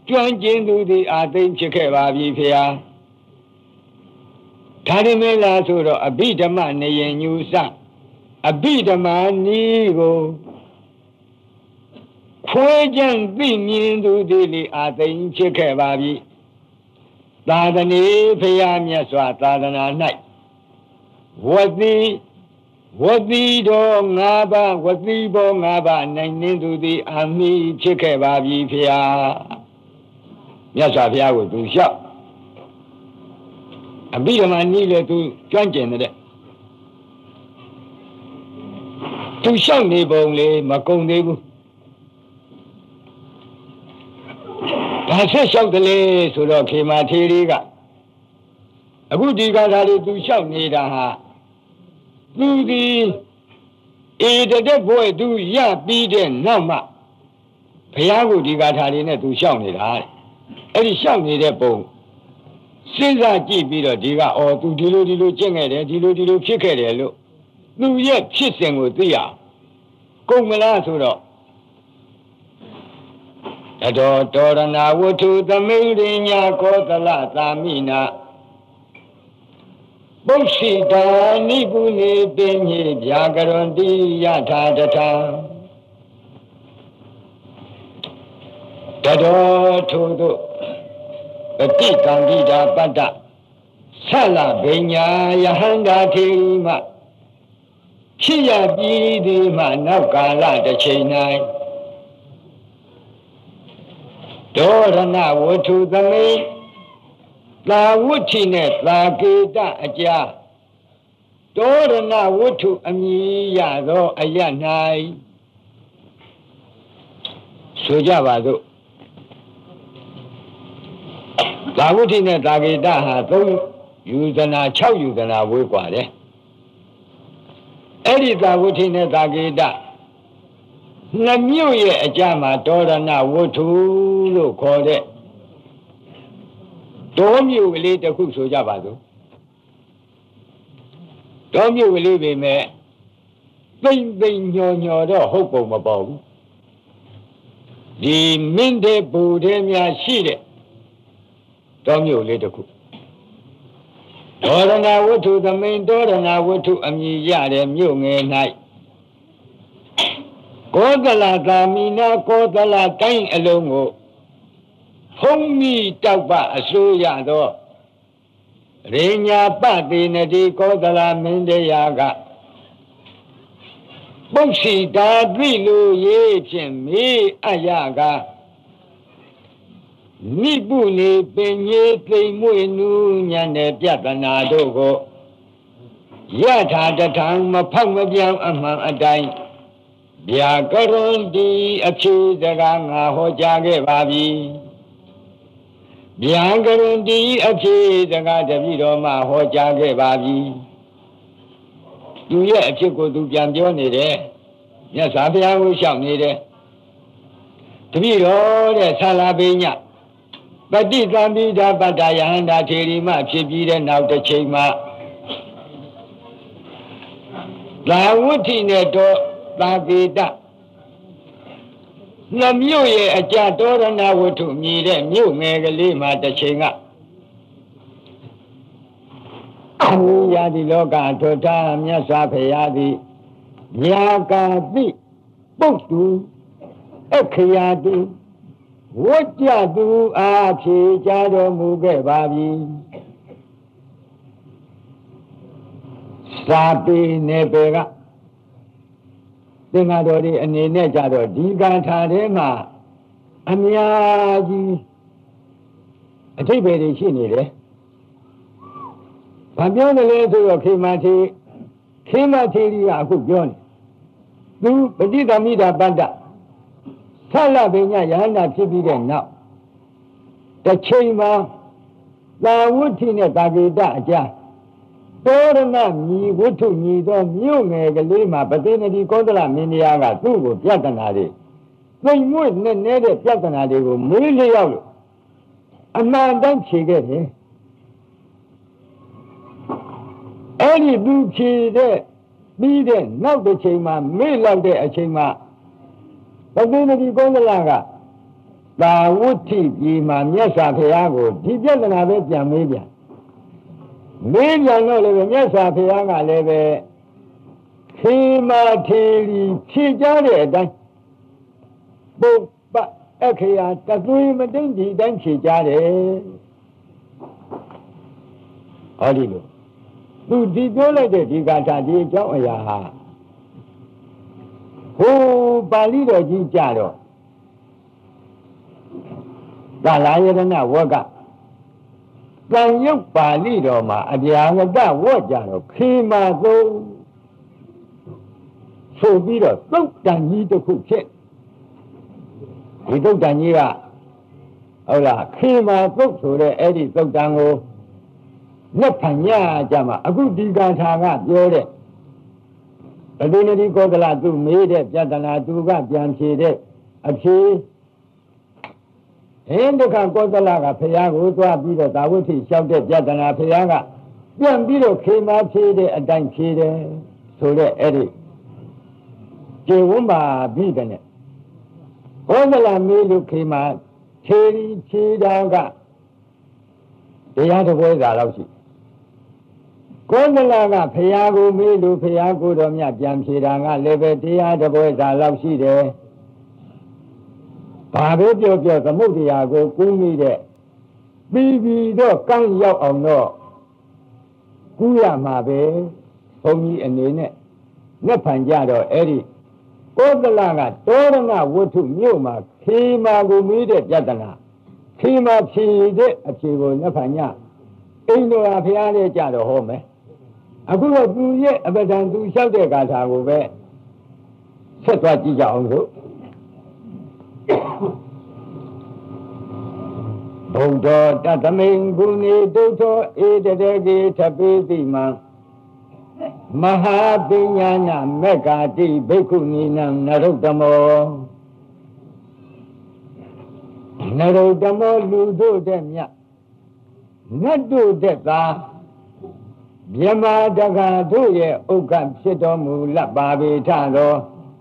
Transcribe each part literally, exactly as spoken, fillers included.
ကျွမ်းကျင်သူသည်အာသိမ့်ဖြစ်ခဲ့ပါပြီဖေဟာဒါရမဲလားဆိုတော့အဘိဓမ္မနေရင်ညူစအဘိဓမ္မာနီးကိုခွဲကြံသိမြင်သူသည်လေအာသိမ့်ဖြစ်ခဲ့ပါပြီသာသနေဖေဟာမြတ်စွာသာသနာ၌ဝတိဝတိတော်ငါးပါးဝတိဘောငါးပါးနိုင်နှင်းသူသည်အာမိဖြစ်ခဲ့ပါပြီဖေဟာမြတ်စွာဘုရားကိုသူလျှောက်အဘိဓမ္မာနီးလေသူကျွမ်းကျင်တဲ့သူလျှောက်နေပုံလေမကုန်သေးဘူးဘာဆက်လျှောက်တယ်လဲဆိုတော့ခေမာထေရီကအခုဒီကသာလေးသူလျှောက်နေတာဟာသူဒီဧတတဲ့ဘွဲ့သူရပြီးတဲ့နောက်မှဘုရားကိုဒီကထာလေးနဲ့သူလျှောက်နေတာအဲ့ဒီလျှောက်နေတဲ့ပုံစဉ်းစားကြည့်ပြီးတော့ဒီကအော်သူဒီလိုဒီလိုကျင့်ခဲ့တယ်ဒီလိုဒီလိုဖြစ်ခဲ့တယ်လို့သူရဲ့ဖြစ်စဉ်ကိုသိရကုန်မလားဆိုတော့တတော်တောရဏဝတ္ထုသမိရိညာကောသလသာမိနာပု္ခိတာနိပုနေပင်ညေဗျာကရွန်တိယထာတထာတတော်ထို့သို့ပฏิကံတိတာပတ္တဆလဗိညာယဟန္တာထေမဖြစ်ရပြီးသည်မှနောက်ကာလတစ်ချိန်၌ဒေါရဏဝတ္ထုသမိသာဝဋ္ဌိနဲ့သာကေတအကြာဒေါရဏဝတ္ထုအမည်ရသောအရ၌ဆိုကြပါစို့သာဝဋ္ဌိနဲ့သာကေတဟာသုံးယူဇနာ၆ယူဇနာဝေးกว่าတယ်အဲ့ဒီသာဝဋ္ဌိနဲ့သာကေတနှစ်မြို့ရဲ့အကြမှာဒေါရဏဝတ္ထုလို့ခေါ်တဲ့တောမြို့ကလေးတစ်ခုဆိုကြပါစို့တောမြို့ကလေးပဲမဲ့သိမ့်သိမ့်ညော်ညော်တော့ဟုတ်ပုံမပေါ်ဘူးဒီမင်းတဲ့ဘူတဲ့များရှိတဲ့တောမြို့လေးတစ်ခုဒေါရဏဝတ္ထုသမိန်ဒေါရဏဝတ္ထုအမည်ရတဲ့မြို့ငယ်၌ကောသလသာမိနာကောသလတိုင်းအလုံးကိုဖုံးမိတောက်ပအစိုးရသောရေညာပတိနတိကောသလမင်းတရားကပု္ခိတာသိလိုရေးဖြင့်မေးအယကနိပုနေပင်ကြီးသိမ်မွေနူးညံတဲ့ပြဿနာတို့ကိုယထာတထံမဖောက်မပြောင်းအမှန်အတိုင်းဗျာကရွန်ဒီအဖြေစကားငါဟောကြားခဲ့ပါပြီဗျာကရွန်ဒီအဖြေစကားတပည့်တော်မှဟောကြားခဲ့ပါပြီသူရဲ့အဖြစ်ကိုသူပြန်ပြောနေတယ်မြတ်စွာဘုရားကိုရှောက်နေတယ်တပည့်တော်တဲ့ဆလာပိညပฏิကံပိဓာပတ္တယဟန္တာထေရီမှဖြစ်ပြီးတဲ့နောက်တစ်ချိန်မှာသာဝဋ္ဌိနဲ့တော့သာကေတနှမြို့ရဲ့အကြတောရဏဝတ္ထုမြည်တဲ့မြို့ငယ်ကလေးမှာတစ်ချိန်ကအမိယာဒီလောကထောတာမြတ်စွာဘုရားသည်ညာကာတိပုတ်တူအခရာတုဝဋ္ကြသူအားဖြေကြတော်မူခဲ့ပါပြီစာပေနယ်ပယ်ကသင်္ဃာတော်ဒီအနေနဲ့ကြတော့ဒီဂါထာထဲမှာအများကြီးအထိပ္ပယ်တွေရှိနေတယ်။ဘာပြောတယ်လဲဆိုတော့ခေမထေခေမထေရီကအခုပြောနေသူပฏิသမိတာပတ္တဆလပညာယဟန္တာဖြစ်ပြီးတဲ့နောက်တစ်ချိန်မှာသာဝဋ္ဌိနဲ့သာကေတအကြားတောရဏမြည်ဝတ္ထုမြည်သောမြို့ငယ်ကလေးမှာပတိနတိကောသလမင်းတရားကသူ့ကိုပြဿနာတွေသိမ်မွေ့နဲ့နေတဲ့ပြဿနာတွေကိုမေးလျောက်လို့အမှန်တမ်းဖြေခဲ့တယ်အဲ့ဒီသူဖြေတဲ့ပြီးတဲ့နောက်တစ်ချိန်မှာမေ့လောက်တဲ့အချိန်မှာပတိနတိကောသလကသာဝဋ္ဌိပြည်မှာမြတ်စွာဘုရားကိုဒီပြဿနာပဲပြန်မေးပြန်မေးပြန်တော့လည်းမြတ်စွာဘုရားကလည်းပဲခေမာထေရီဖြေကြတဲ့အတိုင်းပုပ္ပအခရာတသွေးမသိမ့်ဒီတိုင်းဖြေကြတယ်ဟောဒီလိုသူဒီပြောလိုက်တဲ့ဒီဂါထာဒီအကြောင်းအရာဟာဟိုပါဠိတော်ကြီးကြတော့ကာလယရဏဝကကံယုတ်ပါဠိတော်မှာအပြာငတဝတ်ကြတော့ခေမာသုံးဆိုပြီးတော့သုတ်တန်ကြီးတစ်ခုဖြစ်ဒီသုတ်တန်ကြီးကဟုတ်လားခေမာသုတ်ဆိုတဲ့အဲ့ဒီသုတ်တန်ကိုလက်ဖန်ညကြမှာအခုဒီဂါထာကပြောတဲ့ဘဒိနတိကောသလသူမေးတဲ့ပြဿနာသူကပြန်ဖြေတဲ့အဖြေဟင်းတခါကောသလကဖရာကိုသွားပြီးတော့သာဝတိလျှောက်တဲ့ပြဿနာဖရာကပြန်ပြီးတော့ခေမာဖြေတဲ့အတိုင်းဖြေတယ်ဆိုတဲ့အဲ့ဒီကျေဝန်းပါပြီတဲ့ကောသလမေးလို့ခေမာဖြေရီဖြေတာကတရားတစ်ပွဲသာလောက်ရှိကောသလကဖရာကိုမေးလို့ဖရာကိုတော်မြတ်ပြန်ဖြေတာကလည်းပဲတရားတစ်ပွဲသာလောက်ရှိတယ်ဘာပဲပြောပြောသမုဒ္ဒရာကိုကူးမိတဲ့ပြီးပြီးတော့ကန့်ရောက်အောင်တော့ကူးရမှာပဲဘုန်းကြီးအနေနဲ့လက်ဖန်ကြတော့အဲ့ဒီကောသလကတောရဏဝတ္ထုမြို့မှာခေမာကိုမေးတဲ့ပြဿနာခေမာဖြေတဲ့အဖြေကိုလက်ဖန်ညအိမ်တော်ဖျားလေးကြတော့ဟောမယ်အခုတော့သူရဲ့အပဒံသူလျှောက်တဲ့ဂါထာကိုပဲဆက်သွားကြည့်ကြအောင်လို့ဘုဒ္ဓတတမိန်ဂုဏေဒုထောဧတတေကေထပိတိမံမဟာပညာနာမက္ကာတိဘိက္ခုနီနံနရုတ္တမောနရုတ္တမောလူတို့တဲ့မြတ်နတ်တို့တဲ့သာမြမတက္ကတို့ရဲ့ဥက္ကဖြစ်တော်မူလပ်ပါပေထသော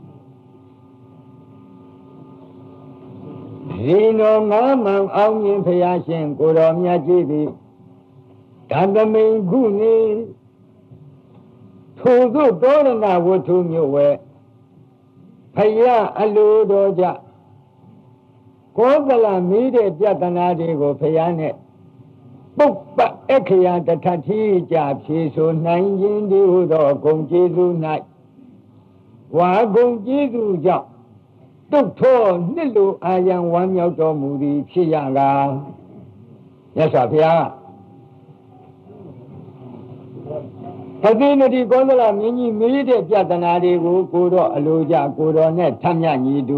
ဒီတော်ငါးမှန်အောင်မြင်ဖရာရှင်ကိုတော်မြတ်ကြီးသည်ဓမ္မမိန်ခုနေထိုသို့တောရဏဝတ္ထုမြို့ဝဲဖရာအလိုတော်ကြကောသလမီးတဲ့ပြဿနာတွေကိုဖရာနဲ့ပုပ္ပအခရာတထတိကြဖြေဆိုနိုင်ခြင်းဒီဟုသောဂုံကျေးဇူး၌ဝါဂုံကျေးဇူးကြောင့်တုတ်ထောနှစ်လိုအာယံဝမ်းမြောက်တော်မူသည်ဖြစ်ရကားမြတ်စွာဘုရားပတိနတိကောသလမင်းကြီးမေးတဲ့ပြဿနာတွေကိုကိုတော့အလိုကြကိုတော်နဲ့ထမ်းမြညီတူ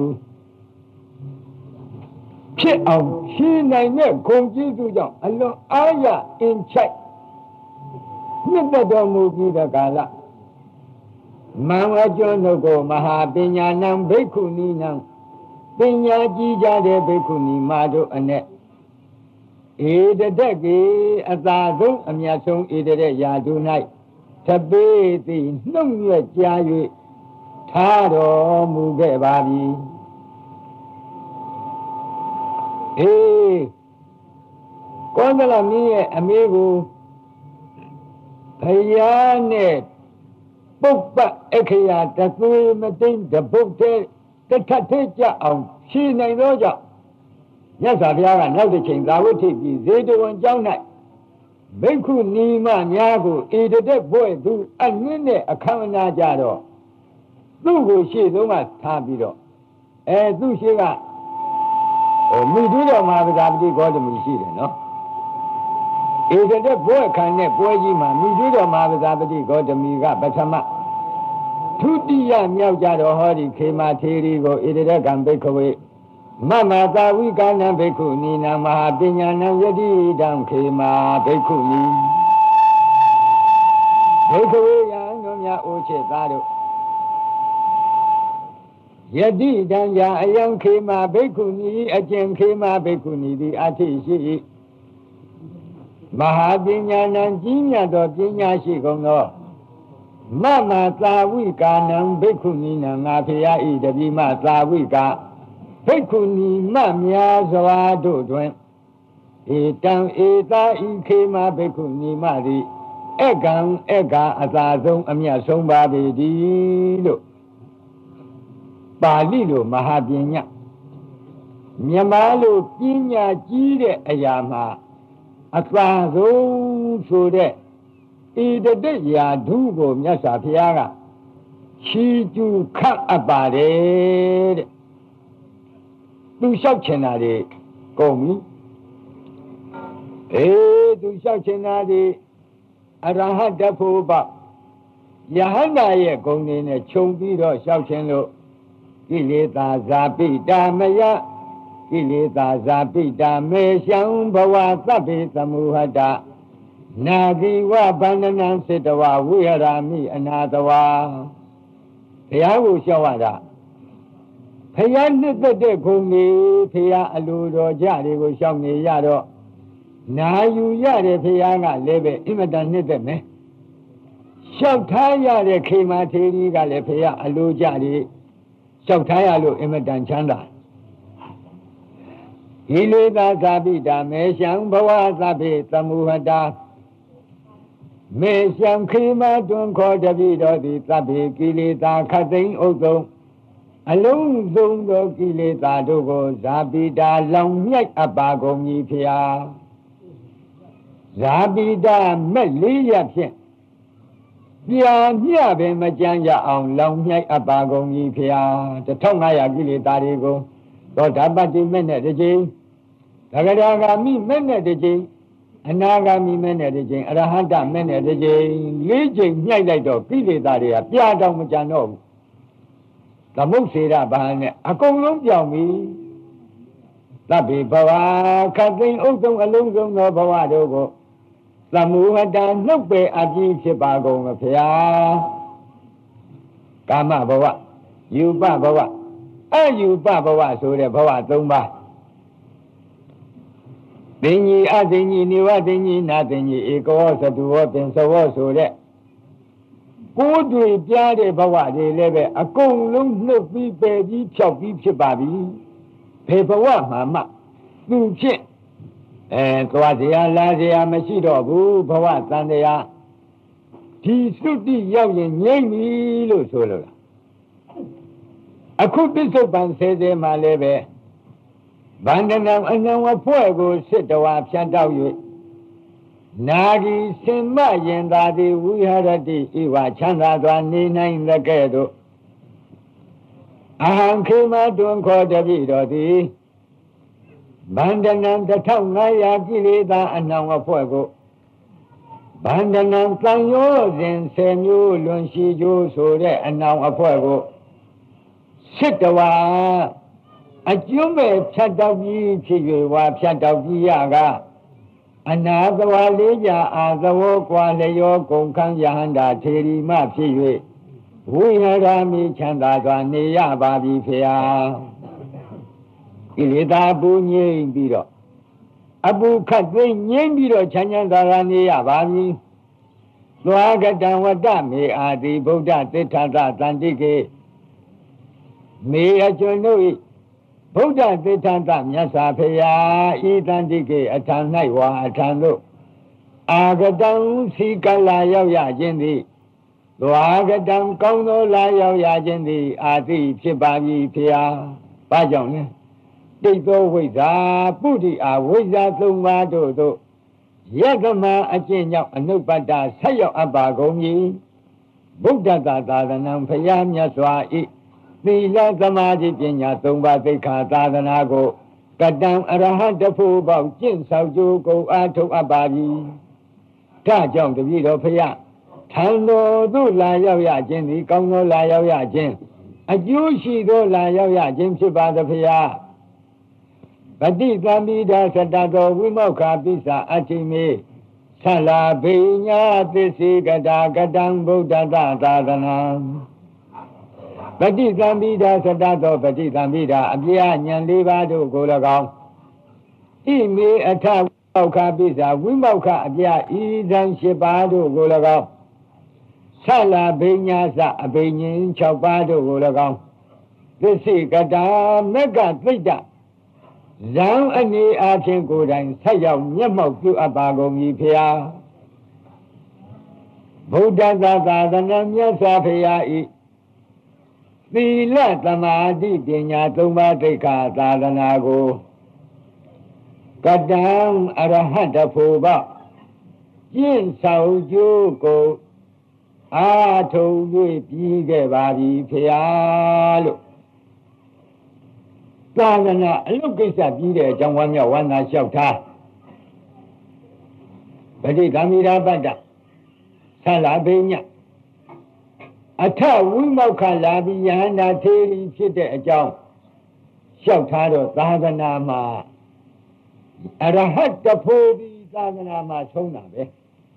ဖြစ်အောင်ရှင်းနိုင်တဲ့ဂုံကျေးဇူးကြောင့်အလွန်အားရအင်ချိုက်နှစ်သက်တော်မူပြီးတဲ့ကာလမံဝကျော်တို့ကိုမဟာပညာနံဘိက္ခုနီနံပညာကြီးကြတဲ့ဘိက္ခုနီမတို့အနဲ့ဧတတက်ကေအသာဆုံးအမြတ်ဆုံးဧတတဲ့ယာတု၌သပေတိနှုတ်မြက်ကြား၍ထားတော်မူခဲ့ပါပြီအေးကောသလမင်းရဲ့အမေကိုဘုရားနဲ့ပုပ္ပအခရာတသွေးမသိမ့်တပုတ်တဲ့တထထဲကြအောင်ရှင်းနိုင်သောကြောင့်မြတ်စွာဘုရားကနောက်တစ်ချိန်သာဝတိပြည်ဇေတဝန်ကျောင်း၌ဘိက္ခုနီမများကိုဧတတက်ဘွဲ့သူအနည်းနဲ့အခမ်းအနားကြတော့သူ့ကိုရှေ့ဆုံးကထားပြီးတော့အဲသူ့ရှေ့ကဟိုမိတူတော်မှာဗဇာပတိဂေါတမီရှိတယ်နော်ဧတတက်ဘွဲ့ခံတဲ့ပွဲကြီးမှာမိတူတော်မှာဗဇာပတိဂေါတမီကပထမဒုတိယမြောက်ကြတော့ဟောဒီခေမာထေရီကိုဧတတကံဘိက္ခဝေမမသာဝိကနံဘိက္ခုနီနာမဟာပညာနံယတိတံခေမာဘိက္ခုနီဘိက္ခဝေယံတို့များအိုချစ်သားတို့ယတိတံယာအယံခေမာဘိက္ခုနီအကျင့်ခေမာဘိက္ခုနီသည်အထိရှိ၏မဟာပညာနံကြီးမြတ်သောပညာရှိကုန်သောမမသာဝိကာနံဘိက္ခုနီနံငါဖရာဤတပိမသာဝိကာဘိက္ခုနီမများစွာတို့တွင်ဧတံဧသာဤခေမဘိက္ခုနီမသည်အကံအကအသာဆုံးအမြတ်ဆုံးပါပေသည်လို့ပါဠိလိုမဟာပညာမြန်မာလိုပညာကြီးတဲ့အရာမှာအသာဆုံးဆိုတဲ့ဣတတိယာဓုကိုမြတ်စွာဘုရားကချီးကျူးခန့်အပ်ပါတယ်တဲ့သူလျှောက်ချင်တာတွေကုန်ပြီအေးသူလျှောက်ချင်တာတွေအရဟတဖို့ပေါ့ယဟန္တာရဲ့ဂုဏ်တွေနဲ့ခြုံပြီးတော့လျှောက်ချင်လို့ကိလေသာဇာပိတာမယကိလေသာဇာပိတာမေရှံဘဝသဗ္ဗေသမုဟတနာဂိဝဗန္ဒနံစေတဝဝိဟရာမိအနာတဝါဘုရားကိုလျှောက်ရတာဘုရားနှစ်သက်တဲ့ဂုဏ်တွေဘုရားအလိုတော်ကြတွေကိုလျှောက်နေရတော့နာယူရတဲ့ဘုရားကလည်းပဲအင်မတန်နှစ်သက်မယ်လျှောက်ထားရတဲ့ခေမာထေရီကလည်းဘုရားအလိုကြတွေလျှောက်ထားရလို့အင်မတန်ချမ်းသာကိလေသာဇာပိတာမေရှံဘဝသဗ္ဗေသမုဟတာမေရှံခေမာတွင်ခေါ်တပိတော်သည်သဗ္ဗေကိလေသာခတ်သိမ်းဥသုံအလုံးစုံသောကိလေသာတို့ကိုဇာပိတာလောင်မြိုက်အပ်ပါကုန်၏ဖျားဇာပိတာမဲ့လေးရဖြင့်ပြာမျှပင်မကြမ်းကြအောင်လောင်မြိုက်အပ်ပါကုန်၏ဖျားတထောင်ငါးရာကိလေသာတွေကိုသောတာပတ္တိမဲ့နဲ့တစ်ချိန်သဂရာဂာမိမဲ့နဲ့တစ်ချိန်အနာဂါမိမဲ့နဲ့တစ်ချိန်အရဟတမဲ့နဲ့တစ်ချိန်လေးချိန်ညှိုက်လိုက်တော့ကိလေသာတွေကပြာတော့မကြမ်းတော့ဘူးသမုတ်စေရဘာနဲ့အကုန်လုံးပြောင်းပြီသဗ္ဗေဘဝခတ်သိမ်းဥသုံအလုံးစုံသောဘဝတို့ကိုသမုဟတနှုတ်ပေအပြည့်ဖြစ်ပါကုန်မဖျားကာမဘဝယူပဘဝအယူပဘဝဆိုတဲ့ဘဝသုံးပါးသိဉ္ဇီအသိဉ္ဇီနိဝသိဉ္ဇီနာသိဉ္ဇီဧကဝသတုဝပင်သဝဆိုတဲ့ကိုယ်တွေပြားတဲ့ဘဝတွေလည်းပဲအကုန်လုံးနှုတ်ပြီးပယ်ပြီးဖြောက်ပြီးဖြစ်ပါပြီဘယ်ဘဝမှာမှသူဖြင့်အဲသွားเสียလာเสียမရှိတော့ဘူးဘဝတန်တရားဒီသုတိရောက်ရင်ငြိမ့်ပြီလို့ဆိုလို့လားအခုပစ္စုပန်ဆဲဆဲမှာလည်းပဲဗန္ဒနာအနံဝဖွဲ့ကိုစစ်တော်ဖြတ်တောက်၍နာဂီစင်မယင်သာတိဝိဟရတိဤဝချမ်းသာစွာနေနိုင်တဲ့ကဲ့သို့အဟံခေမတွင်ခေါ်တပြီတော်သည်ဗန္ဒနံတစ်ထောင်ငါးရာကိလေသာအနံဝဖွဲ့ကိုဗန္ဒနံတန်ရောစဉ်ဆယ်မျိုးလွန်ရှိကျိုးဆိုတဲ့အနံအဖွဲ့ကိုစစ်တော်အကျုံးမဲ့ဖြတ်တောက်ပြီးဖြစ်၍ဝါဖြတ်တောက်ပြီးရကအနာသဝလေးကြအာသဝကွာလျောကုန်ခန်းယဟန္တာထေရီမဖြစ်၍ဝိဟရာမိချမ်းသာစွာနေရပါပြီဖေဟာကိလေသာပူငြိမ့်ပြီးတော့အပူခတ်သိငြိမ့်ပြီးတော့ချမ်းချမ်းသာသာနေရပါပြီသွားကတံဝတ္တမေအာတိဗုဒ္ဓသစ္ထာတတန္တိကေမေအကျွန်တို့၏ဗုဒ္ဓသစ္ထာတမြတ်စွာဘုရားဤတန္တိကေအထံ၌ဝါအထံသို့အာဂတံစီကလာရောက်ရခြင်းသည်သွားကတံကောင်းသောလာရောက်ရခြင်းသည်အာတိဖြစ်ပါပြီဘုရားဘာကြောင့်လဲတိတ်သောဝိဇ္ဇာပုရိအာဝိဇ္ဇာသုံးပါးတို့သို့ယတမအကျင့်ကြောင့်အနုပ္ပတ္တဆက်ရောက်အပ်ပါကုန်၏ဗုဒ္ဓသာသာသနံဘုရားမြတ်စွာဤသီလသမာဓိပညာသုံးပါးသိက္ခာသာသနာကိုကတံအရဟတဖို့ပေါက်ကျင့်ဆောင်ကြိုးကိုအားထုတ်အပ်ပါပြီဒါကြောင့်တပည့်တော်ဖျားထံတော်သို့လာရောက်ရခြင်းသည်ကောင်းသောလာရောက်ရခြင်းအကျိုးရှိသောလာရောက်ရခြင်းဖြစ်ပါသဖျားပฏิသမိဒာသတ္တတော်ဝိမောက္ခပိစာအချိမေသလာဘိညာသစ္စေကတာကတံဗုဒ္ဓသာသနာပฏิသမိဒာသတ္တတော်ပฏิသမိဒာအပြည့်အဉာဏ်၄ပါးတို့ကို၎င်းဣမေအထဝိမောက္ခပိစာဝိမောက္ခအပြည့်ဤဇံ၈ပါးတို့ကို၎င်းသလာဘိညာစအဘိညာဉ်၆ပါးတို့ကို၎င်းသသစ္စေကတာမက်ကသိတ္တဇံအနေအားဖြင့်ကိုယ်တိုင်ဆက်ရောက်မျက်မှောက်ပြုအပ်ပါကုန်၏ဖေဟာဗုဒ္ဓသာသနာမြတ်စွာဘုရားဤသီလသမာဓိပညာသုံးပါးဒိဋ္ဌာသာသနာကိုကတံအရဟတဖို့ဘကျင့်ဆောင်ကြိုးကိုအာထုံ၍ပြီးခဲ့ပါပြီဖေဟာလို့သာသနာအလုတ်ကိစ္စပြီးတဲ့အကြောင်းဝမ်းမြောက်ဝမ်းသာလျှောက်ထားပဋိသမိရာပတ္တဆလာဘိညအထဝိမောက္ခလာပြီးယဟန္တာထေရီဖြစ်တဲ့အကြောင်းလျှောက်ထားတော့သာသနာမှာအရဟတဖို့ဒီသာသနာမှာဆုံးတာပဲ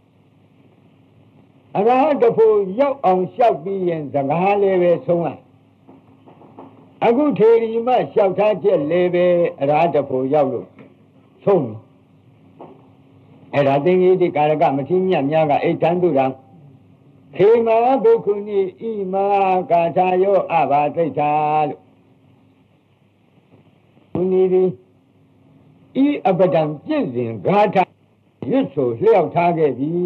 အရဟတဖို့ရောက်အောင်လျှောက်ပြီးရင်စကားလည်းပဲဆုံးလာအခုထေရီမလျှောက်ထားချက်လည်းပဲအရဟတဖို့ရောက်လို့ဆုံးအဲ့ဒါသင်္ကေတိကာရကမတိမြတ်များကအိဋ္ဌံတုရံခေမဘုက္ခုနိဣမာကာထာယောအဘာသိဋ္ဌာလို့ဘုနီဒီဤအပဒံပြည့်စဉ်ဂါထာရွတ်ဆိုလျှောက်ထားခဲ့ပြီ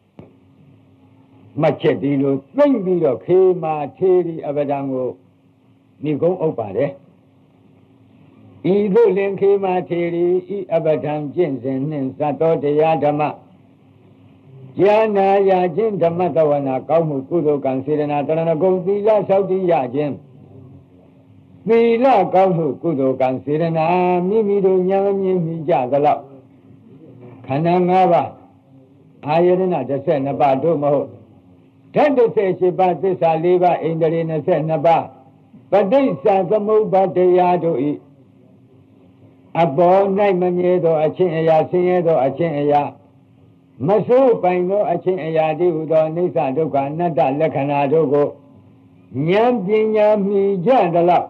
မှတ်ချက်ဒီလိုသိမ့်ပြီးတော့ခေမာထေရီအပဒံကိုဏိကုံးဥပ္ပါတယ်ဤသို့လင်ခေမာထေရီဤအပဒံကျင့်စဉ်နှင့်သတ္တောတရားဓမ္မဉာဏ်ရာခြင်းဓမ္မတဝနာကောင်းမှုကုသိုလ်ကံစေတနာတရဏဂုံသီလသောက်တည်ရခြင်းသီလကောင်းမှုကုသိုလ်ကံစေတနာမိမိတို့ဉာဏ်မြင်မိကြသလောက်ခန္ဓာ၅ပါးအာယတနာ၁၂ပါးတို့မဟုတ်ဓာတ်၁၈ပါးသစ္စာ၄ပါးဣန္ဒြေ၂၂ပါးပဋိစ္စသမုပ္ပါတရားတို့ဤအပေါ်၌မမြဲသောအချင်းအရာဆင်းရဲသောအချင်းအရာမဆိုးပိုင်သောအချင်းအရာတည်းဟူသောအိဋ္ဌဒုက္ခအနတ္တလက္ခဏာတို့ကိုဉာဏ်ပညာမိကြသလောက်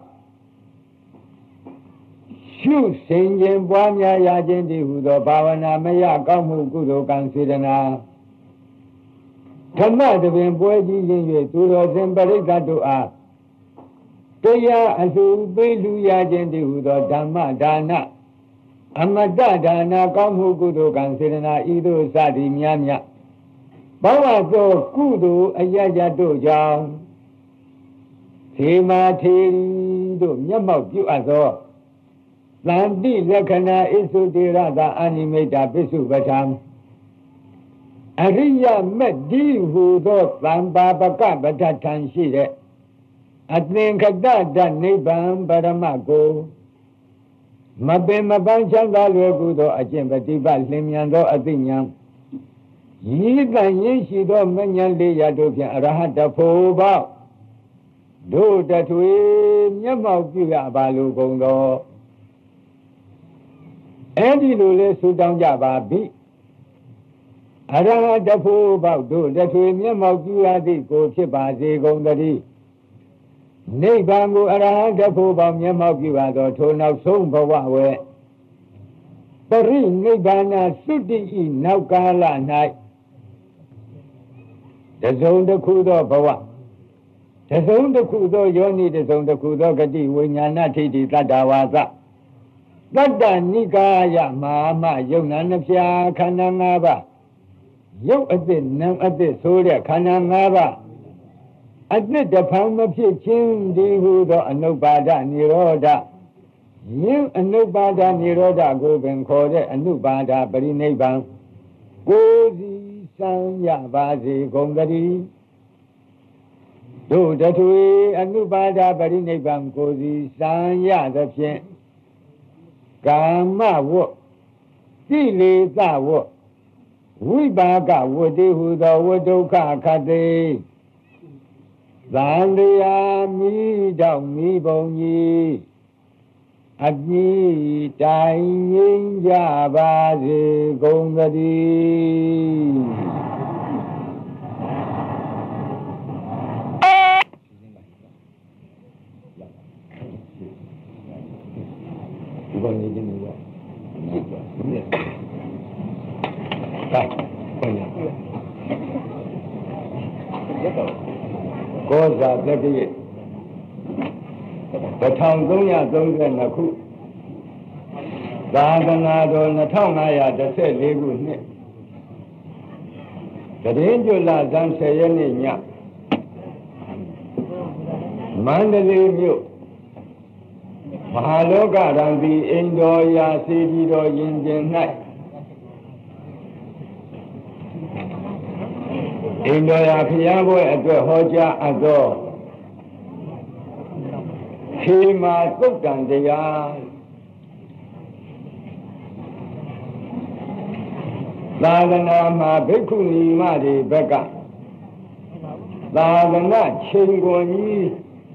ရှုစင်ခြင်းပွားများရခြင်းတည်းဟူသောဘာဝနာမယကောင်းမှုကုသိုလ်ကံစေတနာဓမ္မတပင်ပွဲကြီးရင်း၍သူတော်စင်ပရိသတ်တို့အားတရားအလှူပေးလူရခြင်းတည်းဟူသောဓမ္မဒါနအမတ္တဒါနကောင်းမှုကုသိုလ်ကံစေတနာဤသို့စသည်များများဘဝသောကုသိုလ်အယယတို့ကြောင့်သေမာထေရီတို့မျက်မှောက်ပြုအပ်သောသန္တိလက္ခဏာဣသုတေရတာအာနိမိတ်တာပိစုပဋ္ဌာန်အရိယမက်ဒီဟူသောသံပါပကပဋ္ဌာန်ရှိတဲ့အသင်္ခတတနိဗ္ဗာန်ပရမကိုမပင်မပန်းချမ်းသာလွယ်ကူသောအကျင့်ပฏิပတ်လင်းမြန်သောအသိဉာဏ်ရည်တန်ရင်းရှိသောမဉ္ဇဉ်လေးရတို့ဖြင့်အရဟတဖို့ပေါတို့တထွေမျက်မှောက်ပြုရပါလိုကုန်သောအဲ့ဒီလိုလဲဆုတောင်းကြပါပြီအရဟတဖို့ပေါတို့တထွေမျက်မှောက်ပြုရသည့်ကိုဖြစ်ပါစေကုန်သတည်းနိဗ္ဗာန်ကိုအရဟတဖို့ပေါမျက်မှောက်ပြုရသောထိုနောက်ဆုံးဘဝဝဲပရိနိဗ္ဗာန်သုတိဤနောက်ကာလ၌တစုံတစ်ခုသောဘဝတစုံတစ်ခုသောယောနိတစုံတစ်ခုသောဂတိဝိညာဏထိတိတတ္တဝါသတတ္တနိကာယမာမယုံနာနှပြခန္ဓာ၅ပါးရုပ်အသစ်နာမ်အသစ်ဆိုတဲ့ခန္ဓာ၅ပါးအသစ်တဖန်မဖြစ်ခြင်းဒီဟုသောအနုပါဒနိရောဓယင်းအနုပါဒနိရောဓကိုပင်ခေါ်တဲ့အနုပါဒပရိနိဗ္ဗာန်ကိုယ်စီစံရပါစေကုန်သတည်းတို့တထွေအနုပါဒပရိနိဗ္ဗာန်ကိုယ်စီစံရသဖြင့်ကာမဝတ်ကိလေသာဝတ်ဝိပါကဝတ္တိဟုသောဝတ္ဒုက္ခခတ္တိသံတရားမိတောင်မိဘုံကြီးအပြည့်တိုင်ငြိမ်းကြပါစေကုန်သတည်းဒီဘုံကြီးနေတော့ဒီကနေ့ကဲဘုံကြီးကောဇာတက္ကရဲ့တစ်ထောင်သုံးရာသုံးဆယ်နှစ်ခုသာသနာတော်နှစ်ထောင်ငါးရာတစ်ဆယ်လေးခုနှစ်တရင်ကျွလဇန်ဆယ်ရက်နေ့ညမန္တလေးမြို့မဟာလောကရံဒီအိမ်တော်ရာစေတီတော်ရင်ကျင်၌အိမ်တော်ရာဖျားပွဲအတွက်ဟောကြားအပ်သောခေမာသုတ်တန်တရားသာသနာမှာဘိက္ခုနီမတွေဘက်ကသာသနာချိန်ကုန်ကြီး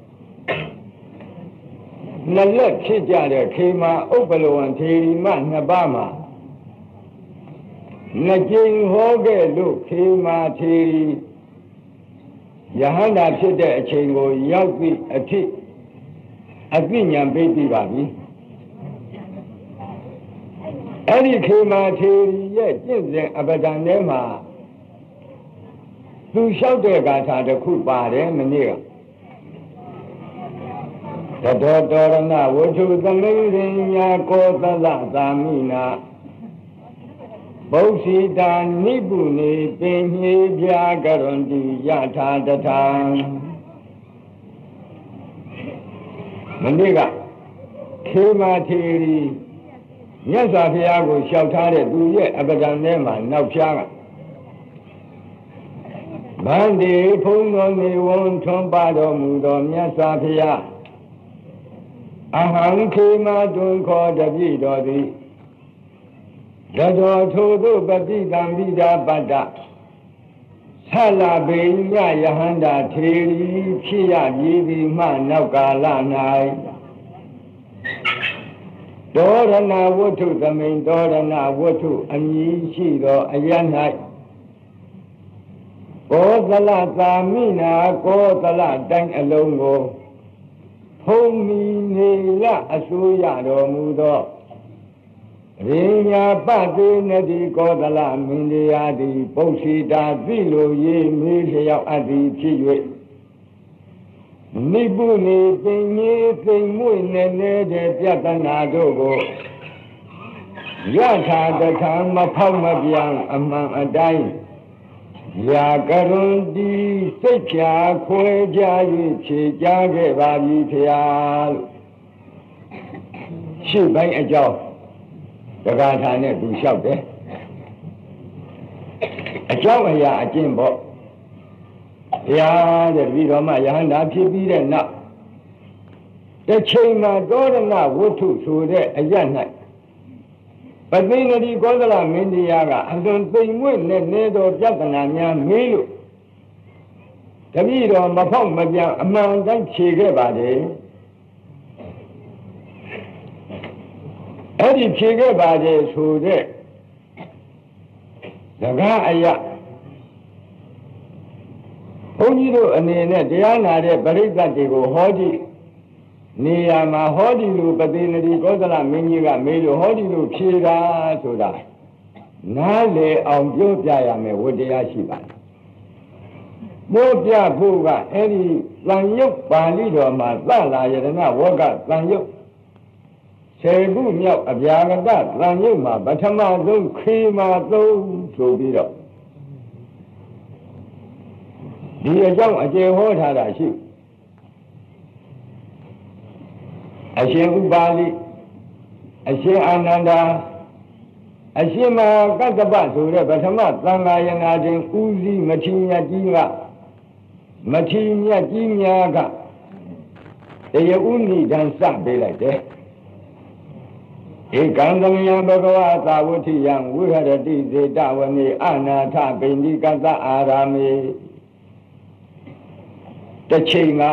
နှစ်လက်ဖြစ်ကြတဲ့ခေမာဥပ္ပလဝံထေရီမနှစ်ပါးမှာနှစ်ကြိမ်ဟောခဲ့လို့ခေမာထေရီယဟန္တာဖြစ်တဲ့အချိန်ကိုရောက်ပြီးအထိအသိဉာဏ်ပေးပြီးပါပြီအဲ့ဒီခေမာထေရီရဲ့ကျင့်စဉ်အပဒံထဲမှာသူလျှောက်တဲ့ဂါထာတစ်ခုပါတယ်မနေ့ကတတောတောရဏဝဋ္ထုသမိန်ရင်ညာကောသလသာမိနာဘုစီတာနိပုနေပင်ညေပြာကရွန်တိယထာတထာမနေ့ကခေမာထေရီမြတ်စွာဘုရားကိုလျှောက်ထားတဲ့သူရဲ့အပဒံထဲမှာနောက်ဖြားကဗန္တိဖုံးတော်နေဝန်ထွန်းပါတော်မူသောမြတ်စွာဘုရားအဟံခေမာတွင်ခေါ်တပိတော်သည်ရတော်ထိုသို့ပတိတံပိတာပတ္တဆလဘေညယဟန္တာထေရီဖြစ်ရမည်သည်မှနောက်ကာလ၌တောရဏဝတ္ထုသမိန်တောရဏဝတ္ထုအမည်ရှိသောအရ၌ကောသလသာမိနာကောသလတိုင်းအလုံးကိုဖုံးမီနေလအစိုးရတော်မူသောရေညာပတိနတိကောသလမင်းတရားသည်ပု္ပ္ပိတာသိလိုရေးမေးလျောက်အပ်သည်ဖြစ်၍နိဗ္ဗုနေပင်ကြီးသိမ်မွေ့နေနေတဲ့ပြဿနာတို့ကိုယထာတထာမဖောက်မပြန်အမှန်အတိုင်းယာကရွန်ဒီစိတ်ဖြာခွဲကြ၍ဖြေကြခဲ့ပါပြီဖျားလို့ရှေ့ပိုင်းအကြောင်းတက္ကထာနဲ့သူလျှောက်တယ်အကြောင်းအရာအကျင့်ပေါ့ဘုရားတဲ့တပည့်တော်မှယဟန္တာဖြစ်ပြီးတဲ့နောက်တစ်ချိန်မှာတောရဏဝတ္ထုဆိုတဲ့အရ၌ပသိနတိကောသလမင်းတရားကအလွန်သိမ်မွေ့နဲ့နေသောပြဿနာများမေးလို့တပည့်တော်မဖောက်မပြန်အမှန်တိုင်းဖြေခဲ့ပါတယ်အဲ့ဒီဖြေခဲ့ပါတယ်ဆိုတဲ့စကားအရာဘုန်းကြီးတို့အနေနဲ့တရားနာတဲ့ပရိသတ်တွေကိုဟောကြည့်နေရာမှာဟောဒီလိုပတိနတိကောသလမင်းကြီးကမေးလို့ဟောဒီလိုဖြေတာဆိုတာနားလေအောင်ပြောပြရမယ်ဝတ္တရားရှိပါတယ်ပြောပြဖို့ကအဲ့ဒီသံယုတ်ပါဠိတော်မှာသလာယတနာဝကသံယုတ်ဆယ်ခုမြောက်အဗျာဂတသံယုတ်မှာပထမဆုံးခေမာသုံးဆိုပြီးတော့ဒီအကြောင်းအကျေဟောထားတာရှိအရှင်ဥပါလိအရှင်အာနန္ဒာအရှင်မကတ္တပဆိုတဲ့ပထမသံဃာယနာတွင်ဦးစီးမထေရကြီးကမထေရကြီးများကတရားဥနိဒံစပေးလိုက်တယ်ဧကံသမယံဘဂဝါသာဝတိယံဝိဟရတိစေတဝနေအနာထပိဏိကတအာရာမေတချိန်က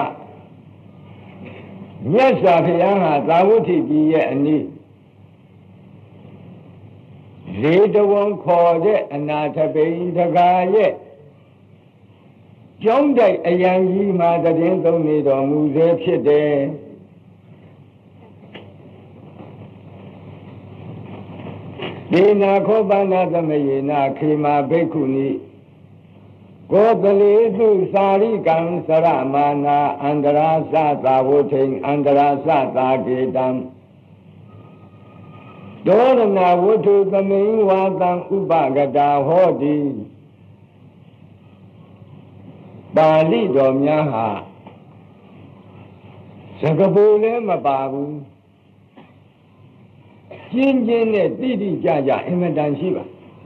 မြတ်စွာဘုရားဟာသာဝတိကြီးရဲ့အနီးလေတဝံခေါ်တဲ့အနာထပိဏတကာရဲ့ကျောင်းတိုက်အယံကြီးမှာတည်င်းသုံးနေတော်မူစေဖြစ်တယ်ဒေနာခောပနာသမယေနာခေမာဘိက္ခုနိကောသလေသူစာရိကံစရမာနာအန္တရာသသာဝုထိန်အန္တရာသသာကေတံဒေါရဏဝတ္ထုသမိန်ဝါတံဥပဂတာဟောတိပါဠိတော်များဟာစကားပုံလည်းမပါဘူးကျင်းကျင်းနဲ့တိတိကျကျအင်မတန်ရှိပါ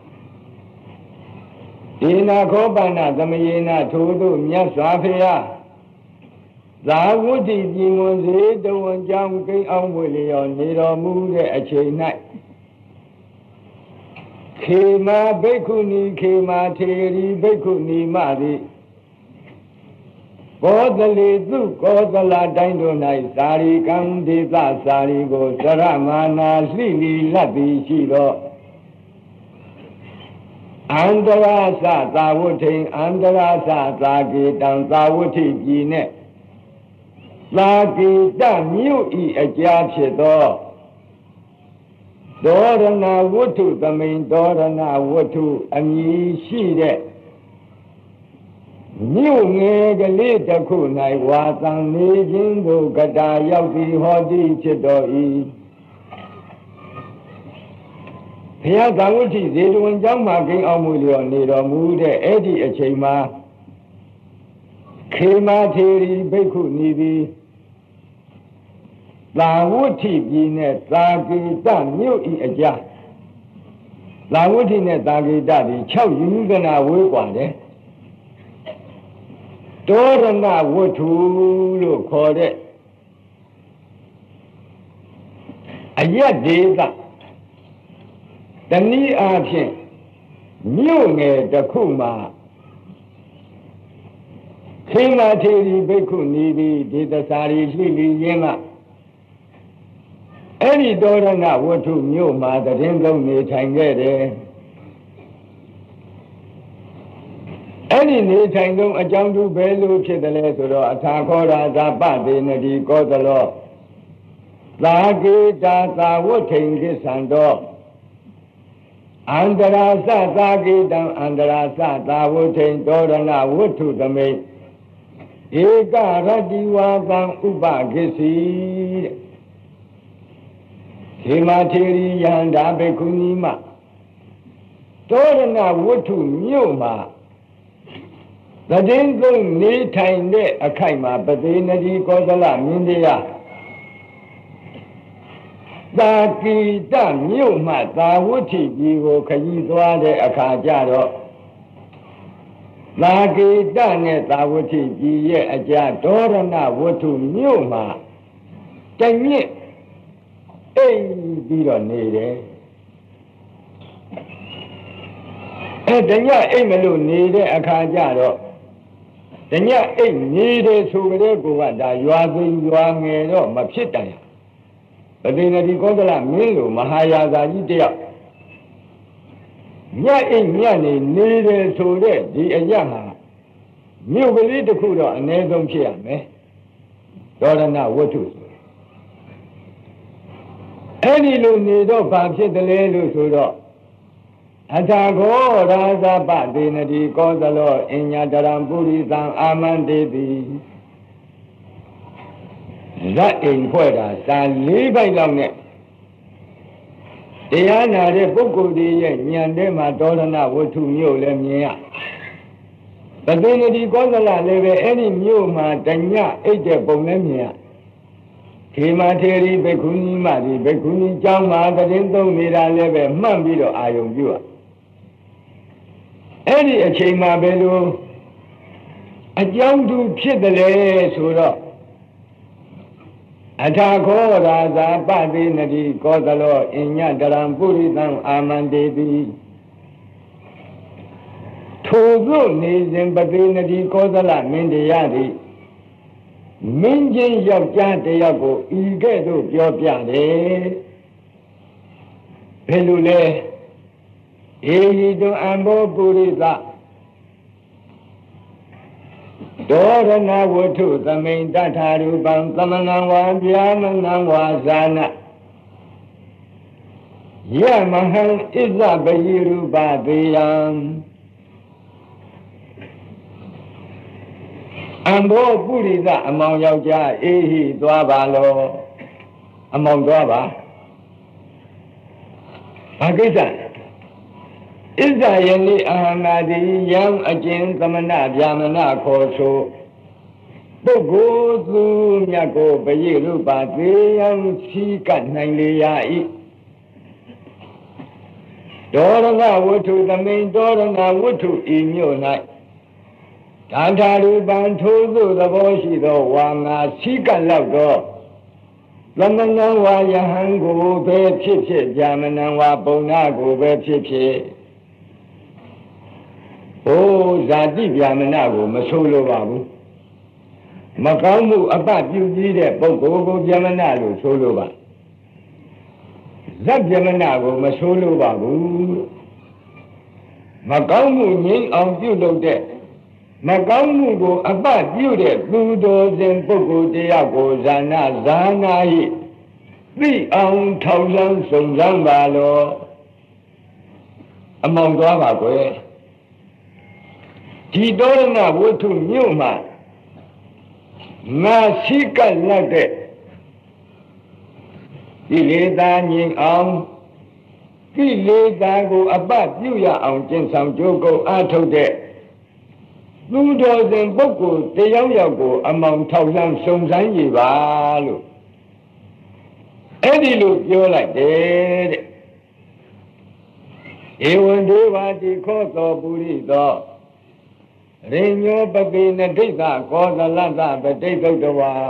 ဒေနာခောပန္နသမယေနထိုတို့မြတ်စွာဘုရားသာဝတ္တိပြည်မွန်စေတဝန်ကြောင့်ကိန်းအောင်ဝေလျောနေတော်မူတဲ့အချိန်၌ခေမာဘိက္ခုနီခေမာထေရီဘိက္ခုနီမသည်ကောသလေသူကောသလတိုင်းတို့၌သာရိကံဒေသသာရိကိုစရမာနာလှိလီလတ်သည်ရှိသောအန္တရာသသာဝုထိန်အန္တရာသသာကေတံသာဝုထိပြည်နှင့်သာကေတမြို့ဤအကြာဖြစ်သောဒေါရဏဝတ္ထုသမိန်ဒေါရဏဝတ္ထုအမည်ရှိတဲ့မြို့ငယ်ကလေးတစ်ခု၌ဝါသံနေခြင်းတို့ကတာရောက်သည်ဟောသည်ဖြစ်တော်၏ဘုရားသာဝတိဇေတဝန်ကျောင်းမှာကိန်းအောင်မှုလျော်နေတော်မူတဲ့အဲ့ဒီအချိန်မှာခေမာထေရီဘိက္ခုနီသည်သာဝတိပြည်နဲ့သာကေတမြို့ဤအကြားသာဝတိနဲ့သာကေတသည်၆ယူကနာဝေးกว่าတယ်ဒေါရဏဝတ္ထုလို့ခေါ်တဲ့အယက်ဒေသတနည်းအားဖြင့်မြို့ငယ်တစ်ခုမှာခေမာထေရီဘိက္ခုနီသည်ဒေသစာရီရှိလီရင်းကအဲ့ဒီဒေါရဏဝတ္ထုမြို့မှာတည်င်းလုံးနေထိုင်ခဲ့တယ်အဲ့ဒီနေထိုင်ဆုံးအကြောင်းသူဘယ်လိုဖြစ်တယ်လဲဆိုတော့အထာခောရာဇာပတိနတိကောသလောသာကေတာသာဝထိန်ကိသံတော်အန္တရာသသာကေတံအန္တရာသသာဝထိန်ဒေါရဏဝတ္ထုသမိတ်ဧကရတိဝါသံဥပကိစီတဲ့ခေမာထေရီယန္တာဘိက္ခုနီမဒေါရဏဝတ္ထုမြို့မှာတည်င်းသုံးနေထိုင်တဲ့အခိုက်မှာပတိနတိကောသလမင်းတရားသာကိတမြို့မှသာဝတိပြည်ကိုခရီးသွားတဲ့အခါကျတော့သာကိတနဲ့သာဝတိပြည်ရဲ့အကြားဒေါရဏဝတ္ထုမြို့မှာတညစ်အိမ်ပြီးတော့နေတယ်အဲတညအိမ်မလို့နေတဲ့အခါကျတော့တညအိမ်နေတယ်ဆိုကြတဲ့ကောကဒါရွာသိမ်းရွာငယ်တော့မဖြစ်တိုင်ပတိနတိကောသလမင်းလိုမဟာယာဇာကြီးတယောက်ညအိမ်ညနေနေတယ်ဆိုတဲ့ဒီအရာဟာမြို့ကလေးတစ်ခုတော့အ ਨੇ ဆုံးဖြစ်ရမယ်ဒေါရဏဝတ္ထုအဲ့ဒီလိုနေတော့ဘာဖြစ်တယ်လဲလို့ဆိုတော့အထာခောရာဇပတိနတိကောသလောအညတရံပုရိသံအာမန္တေတိဇတ်အိမ်ဖွဲ့တာစာလေးပိုက်လောက်နဲ့တရားနာတဲ့ပုဂ္ဂိုလ်တွေရဲ့ဉာဏ်ထဲမှာဒေါရဏဝတ္ထုမြို့လည်းမြင်ရပတိနတိကောသလလည်းပဲအဲ့ဒီမြို့မှာတညအိတ်တဲ့ပုံလည်းမြင်ရခေမာထေရီဘိက္ခုနီမသည်ဘိက္ခုနီကျောင်းမှာတည်င်းသုံးနေတာလည်းပဲမှတ်ပြီးတော့အာယုံပြုရအဲ့ဒီအချိန်မှာပဲလို့အကြောင်းသူဖြစ်တယ်လေဆိုတော့အထာခောရာဇာပတိနတိကောသလောအညတရံပုရိသံအာမန္တေတိထိုသို့နေစဉ်ပတိနတိကောသလမင်းတရားသည်မင်းချင်းယောက်ျားတယောက်ကိုဤကဲ့သို့ပြောပြတယ်ဘယ်လိုလဲဧဟိတောအံဘောပုရိသဒေါရဏဝတ္ထုသမိန်တထာရူပံသမဏံဝါဗျာမဏံဝါဇာနယမဟံဣဇပယိရူပသေယံအံဘောပုရိသအမောင်ယောက်ျားအေဟိသွားပါလောအမောင်သွားပါဘာကိစ္စဣဇာယနိအာနာတိယံအကျဉ်သမဏဗျာမဏခေါ်ဆိုပုဂ္ဂိုလ်သူမြတ်ကိုပရိရုပါသေးယံစီကနိုင်လေရ၏ဒေါရဏဝတ္ထုသမိန်ဒေါရဏဝတ္ထုဤမြို့၌တန်ထာရူပံထိုးသို့သဘောရှိသောဝါငါစီကလောက်သောသမဏံဝါယဟံကိုပဲဖြစ်ဖြစ်ဗျာမဏံဝါပုံနာကိုပဲဖြစ်ဖြစ်ဟိုဇာတိဗျာမဏကိုမဆိုးလိုပါဘူးမကောင်းမှုအပပြုကြီးတဲ့ပုဂ္ဂိုလ်ကိုဗျာမဏလို့ဆိုလိုပါဇတ်ဗျာမဏကိုမဆိုးလိုပါဘူးမကောင်းမှုငြိမ်းအောင်ပြုလုပ်တဲ့မကောင်းမှုကိုအပပြုတဲ့သူတော်စင်ပုဂ္ဂိုလ်တယောက်ကိုဇာနာဇာနာဟိသိအောင်ထောက်လန်းစုံစမ်းပါလောအမောင်သွားပါကွယ်ဒီတောရဏဝတ္ထုမြို့မှာငါရှိကပ်လက်တဲ့ဒီလေသာငြိမ်အောင်ဒီလေသာကိုအပပြုရအောင်ကျင့်ဆောင်ကြိုးကုပ်အားထုတ်တဲ့သူတော်စင်ပုဂ္ဂိုလ်တယောက်ယောက်ကိုအမောင်ထောက်လန်းစုံစမ်းကြပါလို့အဲ့ဒီလိုပြောလိုက်တယ်တဲ့ဧဝံဒေဝတိခောသောပုရိသောရိညောပပိနဒိဋ္ဌကောသလတ္တပဋိသုတ်တဝါ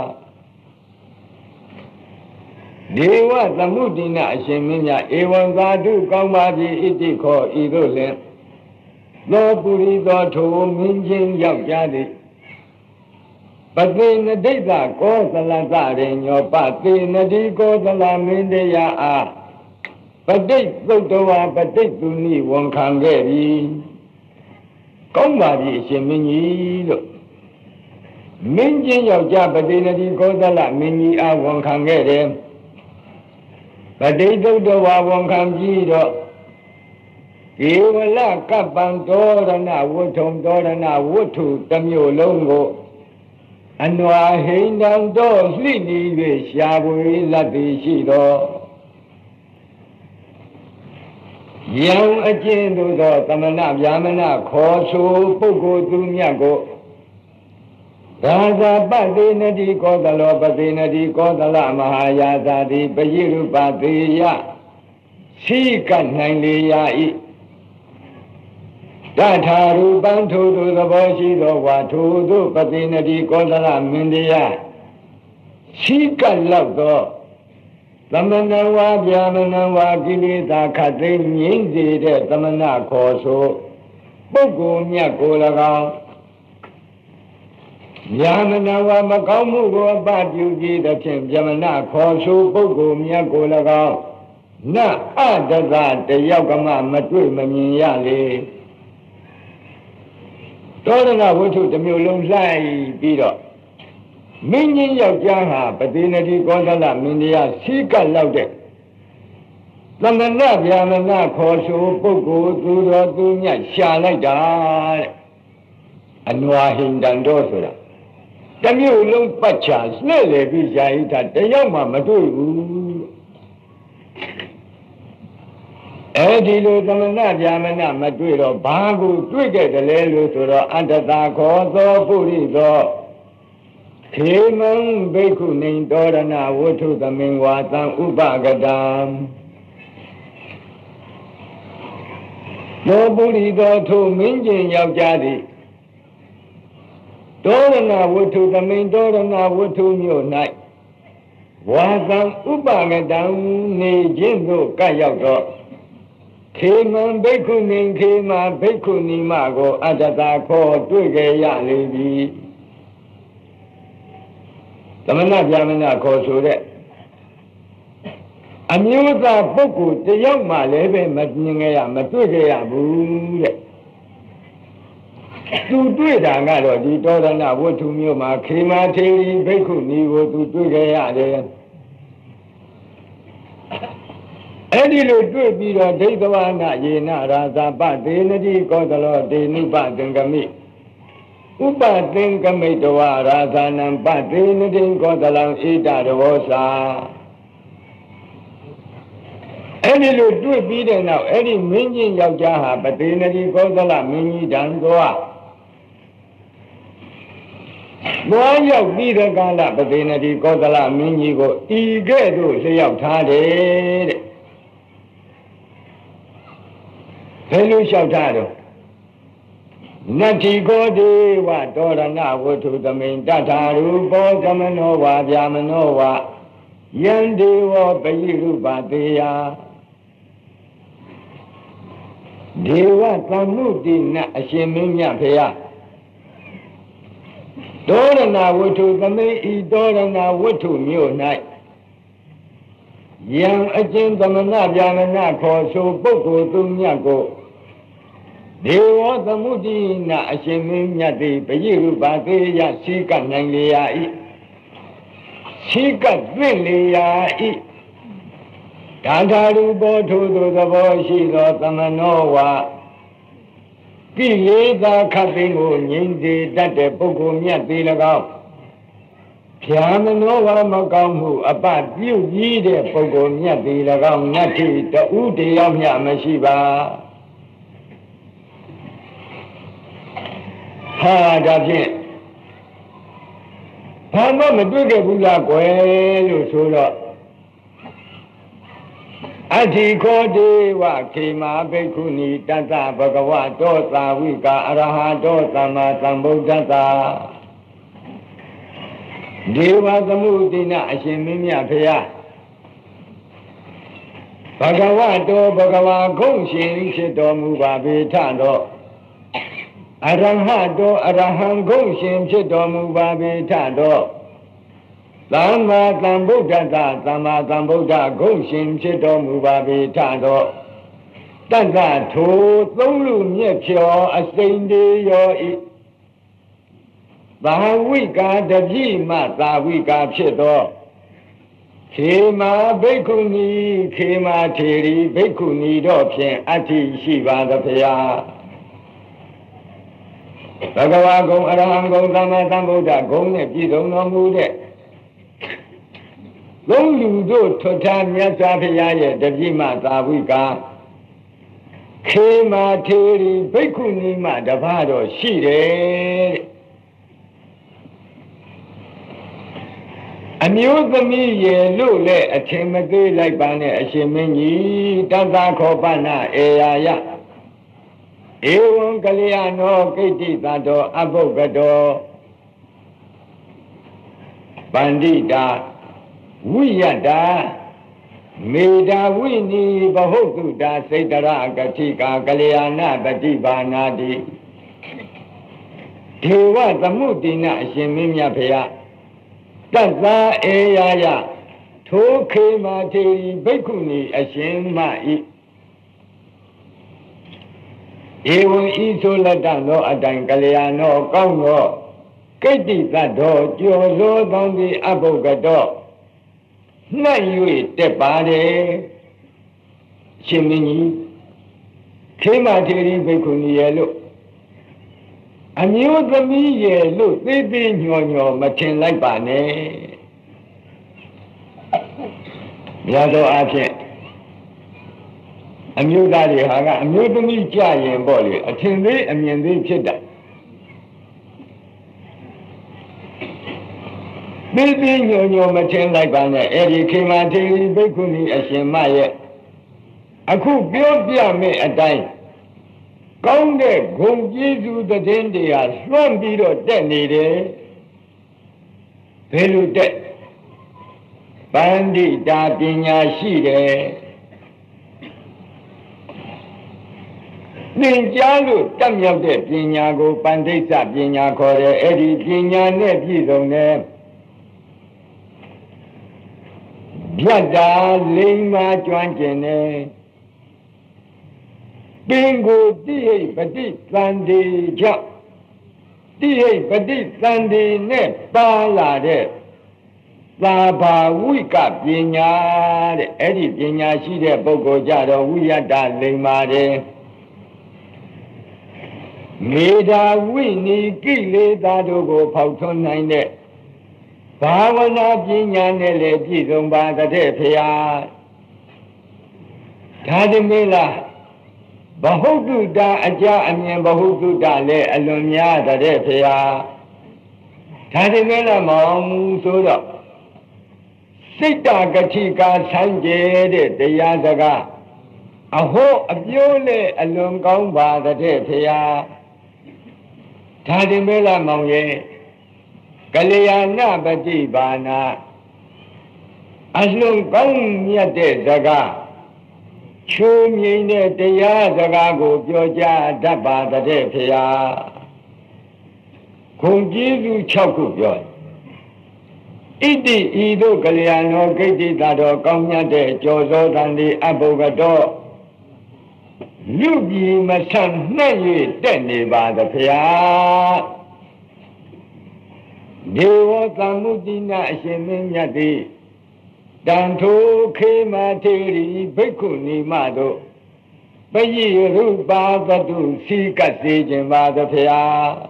ဒေဝသမုဒိနအရှင်မင်းများဧဝံသာဓုကောင်းပါပြီဣတိခောဤသို့လင်သောပုရိသောထိုမင်းချင်းယောက်ျားသည်ပတိနဒိဋ္ဌကောသလတ္တရိညောပတိနတိကောသလမင်းတရားအားပဋိသုတ်တဝါပဋိသူနိဝန်ခံခဲ့ပြီကောင်းပါပြီအရှင်မင်းကြီးလို့မင်းချင်းယောက်ျားပတိနတိကောသလမင်းကြီးအားဝန်ခံခဲ့တယ်ပဋိသုတ်တဝါဝန်ခံပြီးတော့ဧဝလကပ္ပံတောရဏဝတ္ထုံတောရဏဝတ္ထုတစ်မျိုးလုံးကိုအနွာဟိန္ဒံတော်လှိနေ၍ရှားပွေလတ်သည်ရှိသောယံအကျဉ်သို့သောသမဏဗျာမဏခေါ်ဆိုပုဂ္ဂိုလ်သူမြတ်ကိုရာဇာပတိနတိကောသလောပတိနတိကောသလမဟာယာဇာတိပရိရုပသေယရှိကနိုင်လေရ၏တထာရူပံထိုသူသဘောရှိသောဝါထိုသူပတိနတိကောသလမင်းတရားရှိကလောက်သောသမဏဝါဗျာမဏဝါကိလေသာခတ်သိမ်းငြိမ့်စေတဲ့သမဏခေါ်ဆိုပုဂ္ဂိုလ်မြတ်ကို၎င်းဗျာမဏဝါမကောင်းမှုကိုအပပြုကြည်သဖြင့်ဗျာမဏခေါ်ဆိုပုဂ္ဂိုလ်မြတ်ကို၎င်းနအတ္တသတယောက်ကမှမတွေ့မမြင်ရလေတောရဏဝတ္ထုတစ်မျိုးလုံးလိုက်ပြီးတော့မင်းကြီးယောက်ျားဟာပတိနတိကောသလမင်းတရားစီးကပ်လောက်တဲ့သမဏဗျာမဏခေါ်ဆိုပုဂ္ဂိုလ်သူတော်သူမြတ်ရှာလိုက်တာတဲ့အနွာဟိန္ဒံတော်ဆိုတာတစ်မျိုးလုံးပတ်ချာလှည့်လေပြီးရှာဟိတာတယောက်မှမတွေ့ဘူးအဲဒီလိုသမဏဗျာမဏမတွေ့တော့ဘာကိုတွေ့ခဲ့တယ်လဲလို့ဆိုတော့အတ္တသာခောသောပုရိသောခေမံဘိက္ခုနိတောရဏဝတ္ထုသမင်ဝါသံဥပကတံသောပုရိသောထိုမင်းကျင်ယောက်ျားသည်တောရဏဝတ္ထုသမင်တောရဏဝတ္ထုမြို့၌ဝါသံဥပကတံနေခြင်းသို့ကပ်ရောက်တော့ခေမံဘိက္ခုနိခေမာဘိက္ခုနီမကိုအတ္တသာခောတွေ့ကြရလေပြီသမဏဗျာမဏခေါ်ဆိုတဲ့အမျိုးသားပုဂ္ဂိုလ်တယောက်မှလည်းပဲမမြင်ကြရမတွေ့ကြရဘူးတဲ့သူတွေ့တာကတော့ဒီတောရဏဝတ္ထုမျိုးမှာခေမာထေရီဘိက္ခုနီကိုသူတွေ့ကြရတယ်အဲ့ဒီလိုတွေ့ပြီးတော့ဒိဋ္ဌဝနာယေနရာဇာပဒေနတိကောသလောဒေနုပသင်္ကမိဥပသင်္ကမိတဝရာဇာနံပတိနတိကောသလံဣဒရဝောစာအဲ့ဒီလိုတွေ့ပြီးတဲ့နောက်အဲ့ဒီမင်းကြီးယောက်ျားဟာပတိနတိကောသလမင်းကြီးတန်သွားဘွားရောက်ပြီးတဲ့ကာလပတိနတိကောသလမင်းကြီးကိုဤကဲ့သို့လျှောက်ထားတယ်တဲ့ဘယ်လိုလျှောက်ထားတော့နတ္ထိကောဒေဝတောရဏဝတ္ထုသမိန်တထာရူပောကမနောဝါဗျာမနောဝါယံဒေဝပယိရုပတေယဒေဝသမ္မုတိနအရှင်မင်းမြတ်ဖေယတောရဏဝတ္ထုသမိန်ဤတောရဏဝတ္ထုမြို့၌ယံအကျဉ်သမဏဗျာမနခေါ်ဆိုပုဂ္ဂိုလ်သူမြတ်ကိုဒေဝသမုဒိနာအရှင်မင်းမြတ်သည်ပယိရုပသေယရှိကနိုင်လေရာဤရှိကသိလေရာဤဒါထာရူပောထိုသို့သဘောရှိသောသမနောဝါကိလေသာခတ်သိမ်းကိုငြိမ့်စေတတ်တဲ့ပုဂ္ဂိုလ်မြတ်သည်၎င်းဖြာမနောဝါမကောင်းမှုအပပြုကြီးတဲ့ပုဂ္ဂိုလ်မြတ်သည်၎င်းနတ္ထိတူတယောက်မျှမရှိပါဟာဒါဖြင့်ဘာမှမတွေ့ခဲ့ဘူးလားကွယ်လို့ဆိုတော့အဋ္ဌိခောဒေဝခေမာဘိက္ခုနီတတ္တဘဂဝတောသာဝိကာအရဟတောသမ္မာသမ္ဗုဒ္ဓတ္တဒေဝသမုဒိနအရှင်မင်းမြတ်ဖေယဘဂဝတောဘဂဝါဂုံရှင်ဖြစ်တော်မူပါပေထတော့အရဟတောအရဟံဂုံရှင်ဖြစ်တော်မူပါပေထတော့သမ္မာသမ္ဗုဒ္ဓတ္တသမ္မာသမ္ဗုဒ္ဓဂုံရှင်ဖြစ်တော်မူပါပေထတော့တတ္တထိုသုံးလူမြက်ဖြောအစိမ့်တေယောဤသာဝိကာတပိမသာဝိကာဖြစ်သောခေမာဘိက္ခုနီခေမာထေရီဘိက္ခုနီတော့ဖြင့်အဋ္ဌိရှိပါသဗျာဘဂဝါဂုံအရဟံဂုံသမ္မာသမ္ဗုဒ္ဓဂုံနဲ့ပြည့်စုံတော်မူတဲ့သုံးလူတို့ထွတ်ထားမြတ်စွာဘုရားရဲ့တပိမသာဝိကာခေမာထေရီဘိက္ခုနီမှတပါးတော့ရှိတယ်အမျိုးသမီးရဲ့လို့လည်းအထင်မသေးလိုက်ပါနဲ့အရှင်မင်းကြီးတသခောပနာအေယာယဧဝံကလျာဏောကိတ္တိသတောအဘုဂ္ဂတောပန္တိတာဝိယတာမေတာဝိနိဘဟုတုတာစိတ္တရကတိကာကလျာဏပฏิဘာနာတိဒေဝသမုဒိနအရှင်မင်းမြတ်ဖေယတတ္တအေယာယထိုခေမာထေရီဘိက္ခုနီအရှင်မဤဧဝံဤဆိုလက်တသောအတိုင်ကလျာဏောကောင်းသောကိတ္တိသတ္တောကျော်သောသောသည်အဘုဂ္ဂတောနှံ့၍တက်ပါတယ်ရှင်မင်းကြီးခေမာထေရီဘိက္ခုနီရဲ့လို့အမျိုးသမီးရဲ့လို့သေးသေးညော်ညော်မထင်လိုက်ပါနဲ့မြတ်သောအားဖြင့်အမျိုးသားတွေဟာကအမျိုးသမီးကြရင်ပေါ့လေအထင်သေးအမြင်သေးဖြစ်တာသေးသေးညော်ညော်မထင်လိုက်ပါနဲ့အဲ့ဒီခေမာထေရီဘိက္ခုနီအရှင်မရဲ့အခုပြောပြမယ့်အတိုင်းကောင်းတဲ့ဂုဏ်ကျေးဇူးတဲ့င်းတွေဟာလွှမ်းပြီးတော့တက်နေတယ်ဘယ်လိုတက်ပန္တိတာပညာရှိတယ်သင်ကြားလို့တတ်မြောက်တဲ့ပညာကိုပန္တိစ္စပညာခေါ်တယ်အဲ့ဒီပညာနဲ့ပြည့်စုံတယ်ဗျတ်တာလိမ္မာကျွမ်းကျင်တယ်ပင်ကိုတိဟိပฏิသန္တိကြောင့်တိဟိပฏิသန္တိနဲ့ပါလာတဲ့သာဘာဝိကပညာတဲ့အဲ့ဒီပညာရှိတဲ့ပုဂ္ဂိုလ်ကြတော့ဝိယတလိမ္မာတယ်မေဓာဝိနိကိလေသာတို့ကိုဖောက်ထွန်းနိုင်တဲ့ဘာဝနာပညာနဲ့လည်းပြည့်စုံပါတဲ့ဖေဟာဒါတမင်းလားဘဟုတုတအကြအမြင်ဘဟုတုတလည်းအလွန်များတဲ့ဖေဟာဒါတမင်းလားမအောင်ဘူးဆိုတော့စိတ်တကတိကာဆန်းကျဲတဲ့တရားစကားအဟောအပြိုးနဲ့အလွန်ကောင်းပါတဲ့ဖေဟာဒါတမင်းလားမောင်ရဲ့ကလျာဏပฏิဘာနာအလုံးကောင်းမြတ်တဲ့စကားချိုးမြိန်တဲ့တရားစကားကိုပြောကြားတတ်ပါတဲ့ဖေဟာဂုဏ်ကျေးဇူး၆ခုပြောဣတိဤတို့ကလျာဏောဂိတ္တိတာတော်ကောင်းမြတ်တဲ့ကြော်စောတန်ဒီအဘုဂ္ဂတောလူပြည်မဆန့်နှံ့၍တက်နေပါသဖေဟာဒေဝသမ္မုတိနာအရှင်မင်းမြတ်သည်တန်ထိုခေမထေရီဘိက္ခုနီမတို့ပယိရုပါသတုစီကတ်စေခြင်းပါသဖေဟာ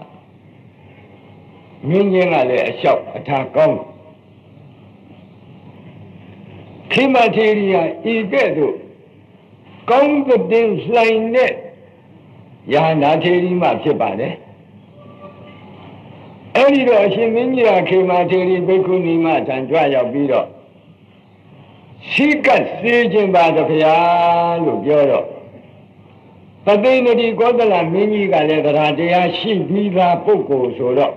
မြင်းချင်းကလည်းအလျှောက်အထာကောင်းခေမထေရီဟာဤကဲ့သို့ကောင်းတဲ့လှိုင်တဲ့ယာနာထေရီမှဖြစ်ပါတယ်အဲ့ဒီတော့အရှင်မင်းကြီးကခေမထေရီဘိက္ခုနီမထံကြွရောက်ပြီးတော့ရှိကတ်စေခြင်းပါသဗျာလို့ပြောတော့ပသိနတိကောသလမင်းကြီးကလည်းတရားတရားရှိပြီးသားပုဂ္ဂိုလ်ဆိုတော့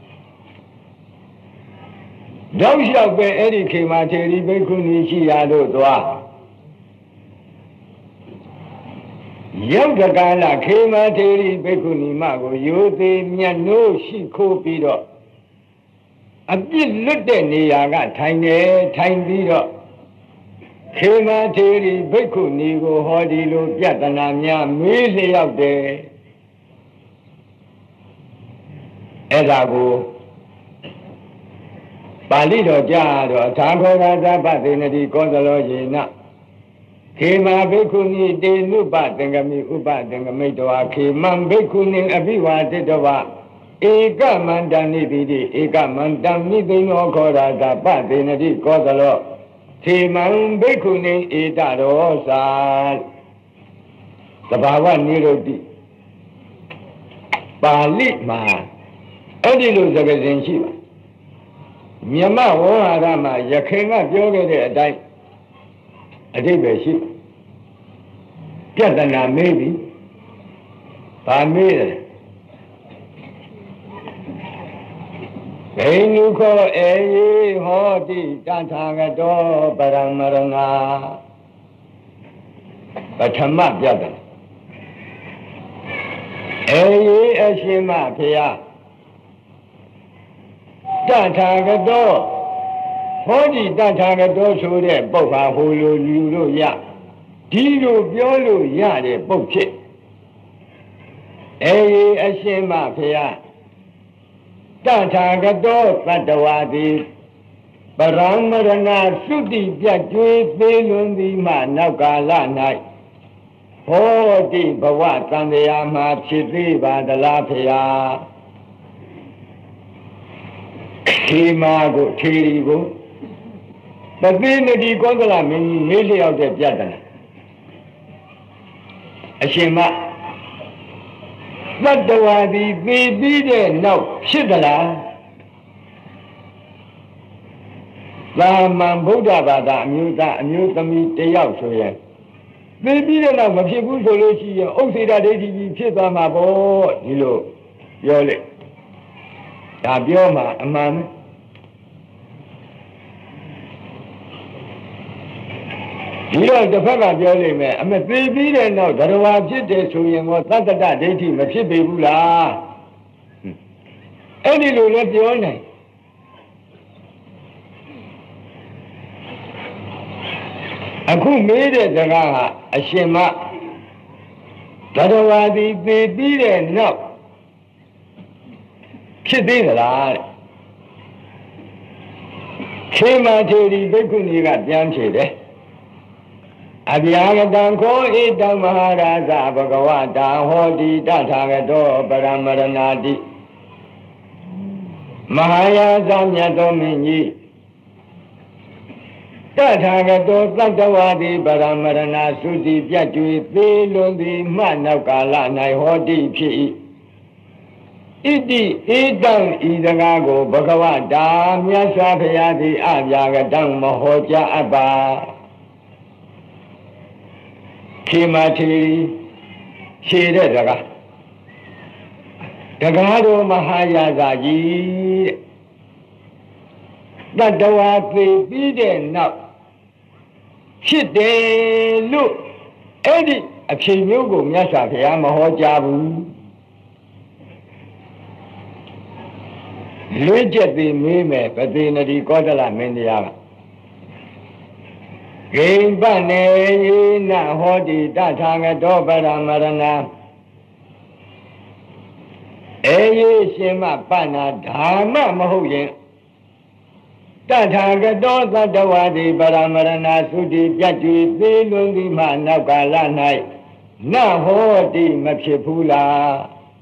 တောက်လျှောက်ပဲအဲ့ဒီခေမထေရီဘိက္ခုနီရှိရာတို့သွားရောက်တကားလာခေမထေရီဘိက္ခုနီမကိုရိုသေမြတ်နိုးရှိခိုးပြီးတော့အပြစ်လွတ်တဲ့နေရာကထိုင်နေထိုင်ပြီးတော့ခေမထေရီဘိက္ခုနီကိုဟောဒီလိုပြဿနာများမေးလျောက်တယ်အဲ့ဒါကိုပါဠိတော်ကြားတော့သာခောဂသဗ္ဗသေနတိကောသလောယေနခေမဘိက္ခုနီတေနုပသင်္ကမိဥပသင်္ကမိတဝါခေမံဘိက္ခုနီအဘိဝါတိတဝါဧကမန္တနိတိတိဧကမန္တမိသိဏောခောရာသပသေနတိကောသလောခေမံဘိက္ခုနီဧတရောသာသဘာဝနိရုဒ္ဓိပါဠိမှာအဲ့ဒီလိုစကားစဉ်ရှိပါမြမဝေါဟာရမှာယခင်ကပြောခဲ့တဲ့အတိုင်းအဓိပ္ပာယ်ရှိပြဿနာမေးပြီဗာမေးတယ်ဘိနုခောအေယေဟောတိတထာဂတောပရမရဏပထမပြဿနာအေယေအရှင်မဖေယတထာဂတောဟောဒီတထာဂတောဆိုတဲ့ပုပ္ပါဟိုလိုလူလို့ရဒီလိုပြောလို့ရတဲ့ပုပ်ဖြစ်အေအရှင်မဖေယတထာဂတောသတ္တဝါတိပရမရဏသုတိပြတ်ကျွေးသေးလွန်သည်မှနောက်ကာလ၌ဟောတိဘဝတန်တရားမှာဖြစ်သေးပါသလားဖေယခေမာကိုထေရီကိုပသိနတိကောသလမင်းကြီးမေးလျောက်တဲ့ပြဿနာအရှင်မသတ္တဝါသည်သိပြီးတဲ့နောက်ဖြစ်သလားသာမန်ဗုဒ္ဓဘာသာအမျိုးသားအမျိုးသမီးတယောက်ဆိုရင်သိပြီးတဲ့နောက်မဖြစ်ဘူးဆိုလို့ရှိရင်ဥစ္စေတဒိဋ္ဌိကြီးဖြစ်သွားမှာပေါ့ဒီလိုပြောလေဒါပြောမှာအမှန်ဒီတော့တစ်ဖက်ကပြောလိမ့်မယ်အမသိပြီးတဲ့နောက်ဓရဝါဖြစ်တယ်ဆိုရင်တော့သတ္တတဒိဋ္ဌိမဖြစ်ပေဘူးလားအဲ့ဒီလိုလည်းပြောနိုင်အခုမေးတဲ့စကားကအရှင်မဓရဝါဒီသိပြီးတဲ့နောက်ဖြစ်သေးသလားတဲ့ခေမထေရီဘိက္ခုနီကပြန်ဖြေတယ်အဗျာကတံခောဣတံမဟာရာဇဘဂဝတာဟောတိတထာဂတောပရမရဏတိမဟာယာဇမြတ်သောမင်းကြီးတထာဂတောသတ္တဝါတိပရမရဏသုတိပြတ်ကျွေသေးလွန်သည်မှနောက်ကာလ၌ဟောတိဖြစ်၏ဣတိဧတံဤစကားကိုဘဂဝတာမြတ်စွာဘုရားသည်အဗျာကတံမဟောကြားအပ်ပါခေမထေရီခြေတဲ့စကားတကားတော်မဟာယာဇကြီးတဲ့တတဝါသိပြီးတဲ့နောက်ဖြစ်တယ်လို့အဲ့ဒီအဖြေမျိုးကိုမြတ်စွာဘုရားမဟောကြားဘူးလွေးချက်သိမေးမယ်ပတိနတိကောသလမင်းတရားကဂိမ္ပနေယေနဟောတိတထာဂတောပရမရဏအေယေရှင်မပဏာဓမ္မမဟုတ်ရင်တထာဂတောသတ္တဝါတိပရမရဏသုတိပြတ်ကျွေသေးလွန်သည်မှနောက်ကာလ၌နဟောတိမဖြစ်ဘူးလား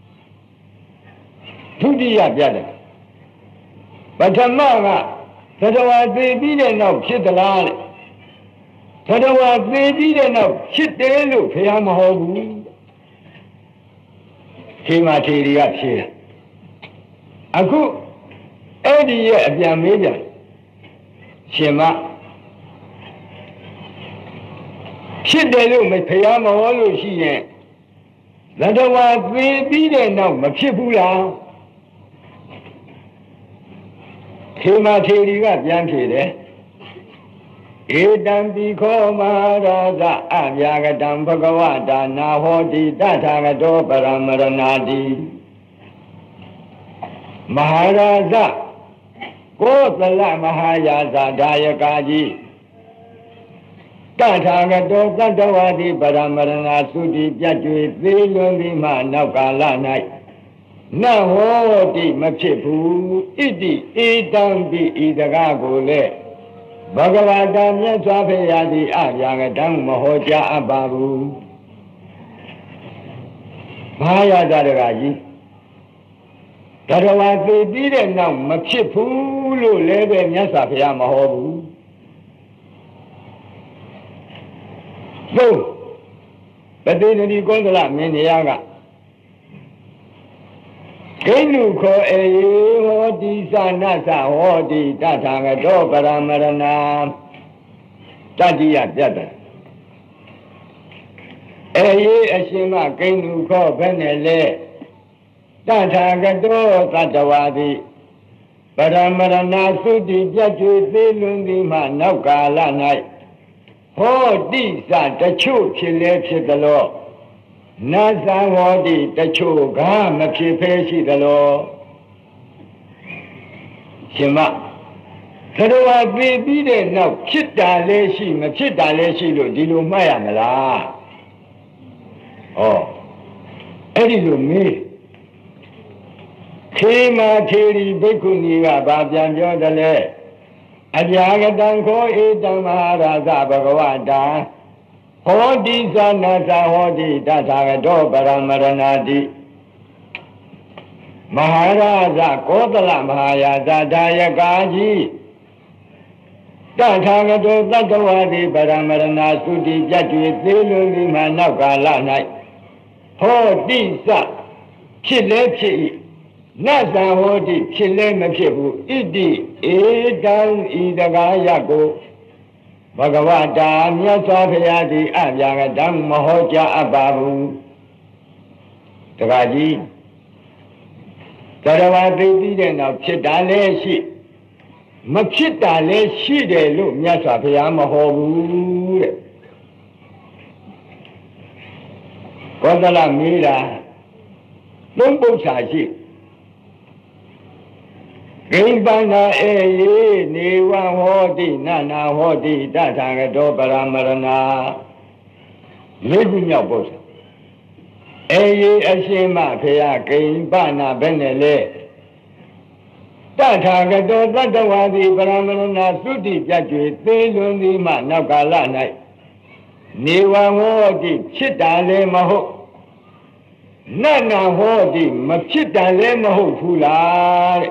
ဒုတိယပြတ်တယ်ပထမကသတ္တဝါသေပြီးတဲ့နောက်ဖြစ်သလားတဲ့သတ္တဝါသေပြီးတဲ့နောက်ဖြစ်တယ်လို့ဘုရားမဟောဘူးခေမထေရီကဖြေတာအခုအဲ့ဒီရဲ့အပြန်မေးပြန်ရှင်မဖြစ်တယ်လို့မဘုရားမဟောလို့ရှိရင်သတ္တဝါသေပြီးတဲ့နောက်မဖြစ်ဘူးလားခေမထေရီကပြန်ဖြေတယ်ဧတံပိခောမဟာရာဇအဗျာကတံဘဂဝတာနာဟောတိတထာဂတောပရမရဏတိမဟာရာဇကောသလမဟာယာဇဒါယကာကြီးတထာဂတောသတ္တဝါတိပရမရဏသုတိပြတ်ကျွေသေးလွန်သည်မှနောက်ကာလ၌နဟောတိမဖြစ်ဘူးဣတိဧတံပိဤတကားကိုလေဘဂဝတာမြတ်စွာဘုရားသည်အဗျာကတံမဟောကြားအပ်ပါဘူးဘာရတာတကားကြီးတရဝါသိပြီးတဲ့နောက်မဖြစ်ဘူးလို့လည်းပဲမြတ်စွာဘုရားမဟောဘူးသို့ပတိနတိကောသလမင်းတရားကဂိဏုခောအေဟောတိသနသဟောတိတထာဂတောပရမရဏတတိယပြတ်တယ်အေအရှင်မဂိဏုခောဘယ်နဲ့လဲတထာဂတောသတ္တဝါတိပရမရဏသုတိပြတ်ကျွေသေးလွန်သည်မှနောက်ကာလ၌ဟောတိသတချို့ဖြစ်လဲဖြစ်သလောနာသဟောတိတချို့ကမဖြစ်ဖဲရှိသလောရှင်မသတ္တဝါသိပြီးတဲ့နောက်ဖြစ်တာလည်းရှိမဖြစ်တာလည်းရှိလို့ဒီလိုမှတ်ရမလားဩအဲ့ဒီလိုမေးခေမထေရီဘိက္ခုနီကဘာပြန်ပြောတယ်လဲအဗျာကတံခောဧတံမဟာရာဇဘဂဝတာဟောတိသနာသဟောတိတထာဂတောပရမရဏတိမဟာရာဇကောသလမဟာယာဇဒါယကာကြီးတထာဂတောသတ္တဝါတိပရမရဏသုတိပြတ်ကျွေသေးလွန်သည်မှနောက်ကာလ၌ဟောတိသဖြစ်လဲဖြစ်၏နတ်သဟောတိဖြစ်လဲမဖြစ်ဘူးဣတိဧတံဤတကားရကိုဘဂဝတာမြတ်စွာဘုရားသည်အဗျာကတံမဟောကြားအပ်ပါဘူးတကားကြီးသရဝသိပြီးတဲ့နောက်ဖြစ်တာလည်းရှိမဖြစ်တာလည်းရှိတယ်လို့မြတ်စွာဘုရားမဟောဘူးတဲ့ကောသလမေးတာသုံးပု္ပ္ပာရှိဂိမ္ပနာအေယေနေဝဟောတိနနာဟောတိတထာဂတောပရမရဏလေးခုမြောက်ပု္ပ္ပာအေယေအရှင်မဖေယဂိမ္ပနာဘယ်နဲ့လဲတထာဂတောတတ္တဝါတိပရမရဏသုတိပြတ်ကျွေသေးလွန်သည်မှနောက်ကာလ၌နေဝဟောတိဖြစ်တာလည်းမဟုတ်နတ်နာဟောတိမဖြစ်တာလည်းမဟုတ်ဘူးလား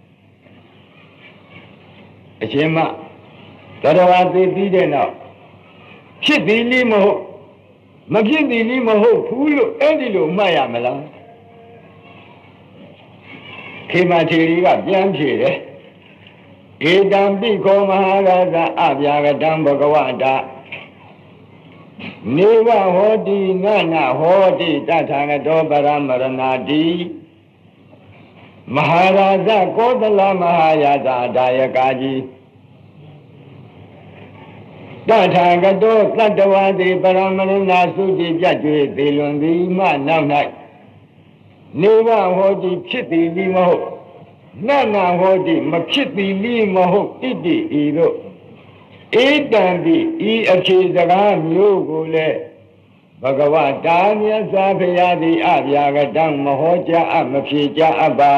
တဲ့အရှင်မသတ္တဝါသိပြီးတဲ့နောက်ဖြစ်သည်လိမဟုတ်မဖြစ်သည်လိမဟုတ်ဘူးလို့အဲ့ဒီလိုမှတ်ရမလားခေမထေရီကပြန်ဖြေတယ်ဧတံပိခောမဟာရာဇအဗျာဂတံဘဂဝတာနေဝဟောတိနနာဟောတိတထာဂတောပရမရဏတိမဟာရာဇကောသလမဟာယာဇဒါယကာကြီးတထာဂတောသတ္တဝါတိပရမရဏသုတိပြတ်တွေ့သေလွန်သည်မှနောက်၌နေဝဟောတိဖြစ်သည်လိမဟုတ်နနာဟောတိမဖြစ်သည်လိမဟုတ်ဣတိဤတို့ဧတံတိဤအခြေစကားမျိုးကိုလည်းဘဂဝတာမြတ်စွာဘုရားသည်အဗျာဂတံမဟောကြားအပ်မဖြေကြားအပ်ပါ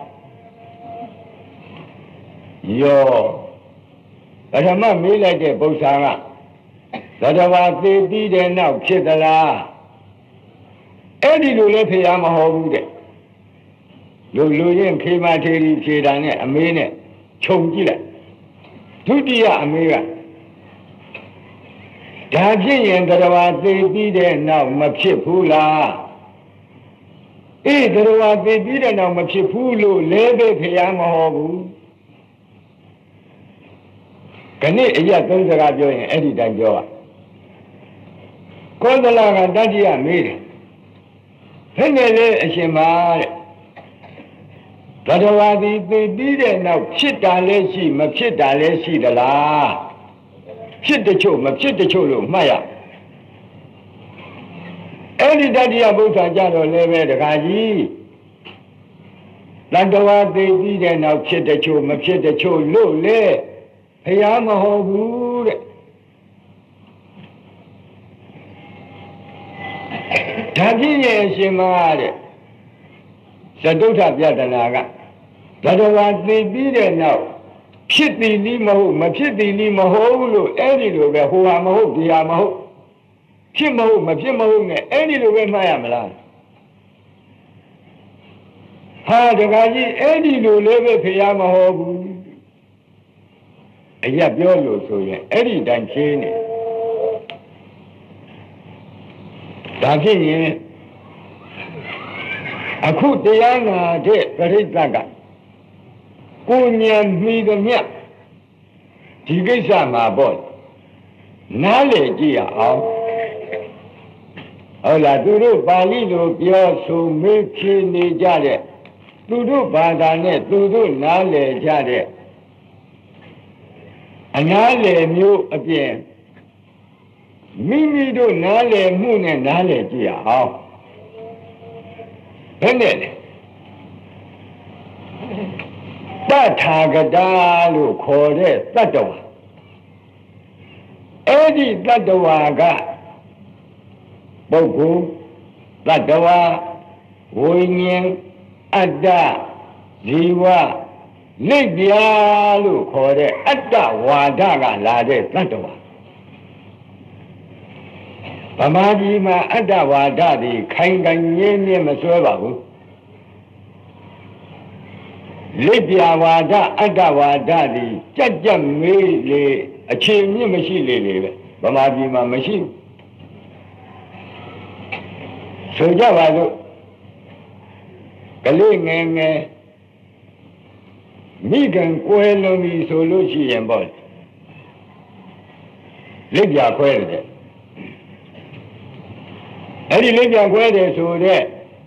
ယောပထမမေးလိုက်တဲ့ပု္ပ္ပာကသတ္တဝါသိပြီးတဲ့နောက်ဖြစ်သလားအဲ့ဒီလိုလည်းဘုရားမဟောဘူးတဲ့လူလူရင်ခေမထေရီဖြေတာနဲ့အမေးနဲ့ခြုံကြည့်လိုက်ဒုတိယအမေးကဒါဖြစ်ရင်သတ္တဝါသိပြီးတဲ့နောက်မဖြစ်ဘူးလားအေးသတ္တဝါသိပြီးတဲ့နောက်မဖြစ်ဘူးလို့လည်းပဲဘုရားမဟောဘူးခဏအရက်သုံးစကားပြောရင်အဲ့ဒီတိုင်းပြောပါကောသလကတတိယမေးတယ်ဘယ်နဲ့လဲအရှင်မတဲ့သတ္တဝါသည်သိပြီးတဲ့နောက်ဖြစ်တာလည်းရှိမဖြစ်တာလည်းရှိသလားဖြစ်တချို့မဖြစ်တချို့လို့မှတ်ရအဲ့ဒီတတိယဘုရားကြတော့လည်းပဲတခါကြီးတတ္တဝါသိပြီးတဲ့နောက်ဖြစ်တချို့မဖြစ်တချို့လို့လေဘုရားမဟောဘူးတဲ့ဒါဖြစ်ရဲ့အရှင်မတဲ့သတုဋ္ဌပြဒနာကသတ္တဝါသိပြီးတဲ့နောက်ဖြစ်သည်လိမဟုတ်မဖြစ်သည်လိမဟုတ်လို့အဲ့ဒီလိုပဲဟိုဟာမဟုတ်ဒီဟာမဟုတ်ဖြစ်မဟုတ်မဖြစ်မဟုတ်နဲ့အဲ့ဒီလိုပဲမှတ်ရမလားဟာတခါကြီးအဲ့ဒီလိုလည်းပဲဘုရားမဟောဘူးအရက်ပြောလို့ဆိုရင်အဲ့ဒီတိုင်းဖြေးနေဒါဖြစ်ရင်အခုတရားနာတဲ့ပရိသတ်ကကိုဉာဏ်မိသမျှဒီကိစ္စမှာပေါ့နားလေကြည့်ရအောင်ဟုတ်လားသူတို့ပါဠိလိုပြောဆိုမေးဖြေနေကြတဲ့သူတို့ဘာသာနဲ့သူတို့နားလေကြတဲ့အနားလေမျိုးအပြင်မိမိတို့နားလေမှုနဲ့နားလေကြည့်ရအောင်ဘယ်နဲ့လဲတထာဂတာလို့ခေါ်တဲ့တတ္တဝါအဲ့ဒီတတ္တဝါကပုဂ္ဂိုလ်တတ္တဝါဝိညာဉ်အတ္တဇီဝလိပ်ပြာလို့ခေါ်တဲ့အတ္တဝါဒကလာတဲ့တတ္တဝါဗမာပြည်မှာအတ္တဝါဒတွေခိုင်ခိုင်ငြင်းငြင်းမစွဲပါဘူးလိပ်ပြာဝါဒအတ္တဝါဒတွေကြက်ကြက်မေးလေအခြေမြင့်မရှိလေလေပဲဗမာပြည်မှာမရှိဘူးဆိုကြပါစို့ကလေးငယ်ငယ်မိခင်ကွယ်လွန်ပြီဆိုလို့ရှိရင်ပေါ့လိပ်ပြာခွဲတယ်အဲ့ဒီလိပ်ပြာခွဲတယ်ဆိုတဲ့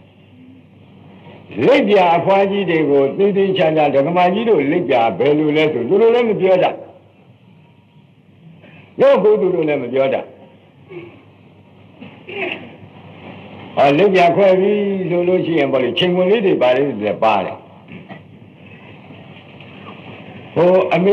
လိပ်ပြာအဖွားကြီးတွေကိုသိသိချမ်းချမ်းဓမ္မကြီးတို့လိပ်ပြာဘယ်လိုလဲဆိုသူတို့လည်းမပြောတတ်ရောဘုသူတို့လည်းမပြောတတ်အော်လိပ်ပြာခွဲပြီဆိုလို့ရှိရင်ပေါ့လေချိန်ခွင်လေးတွေပါလေးတွေပါတယ်ဟိုအမေ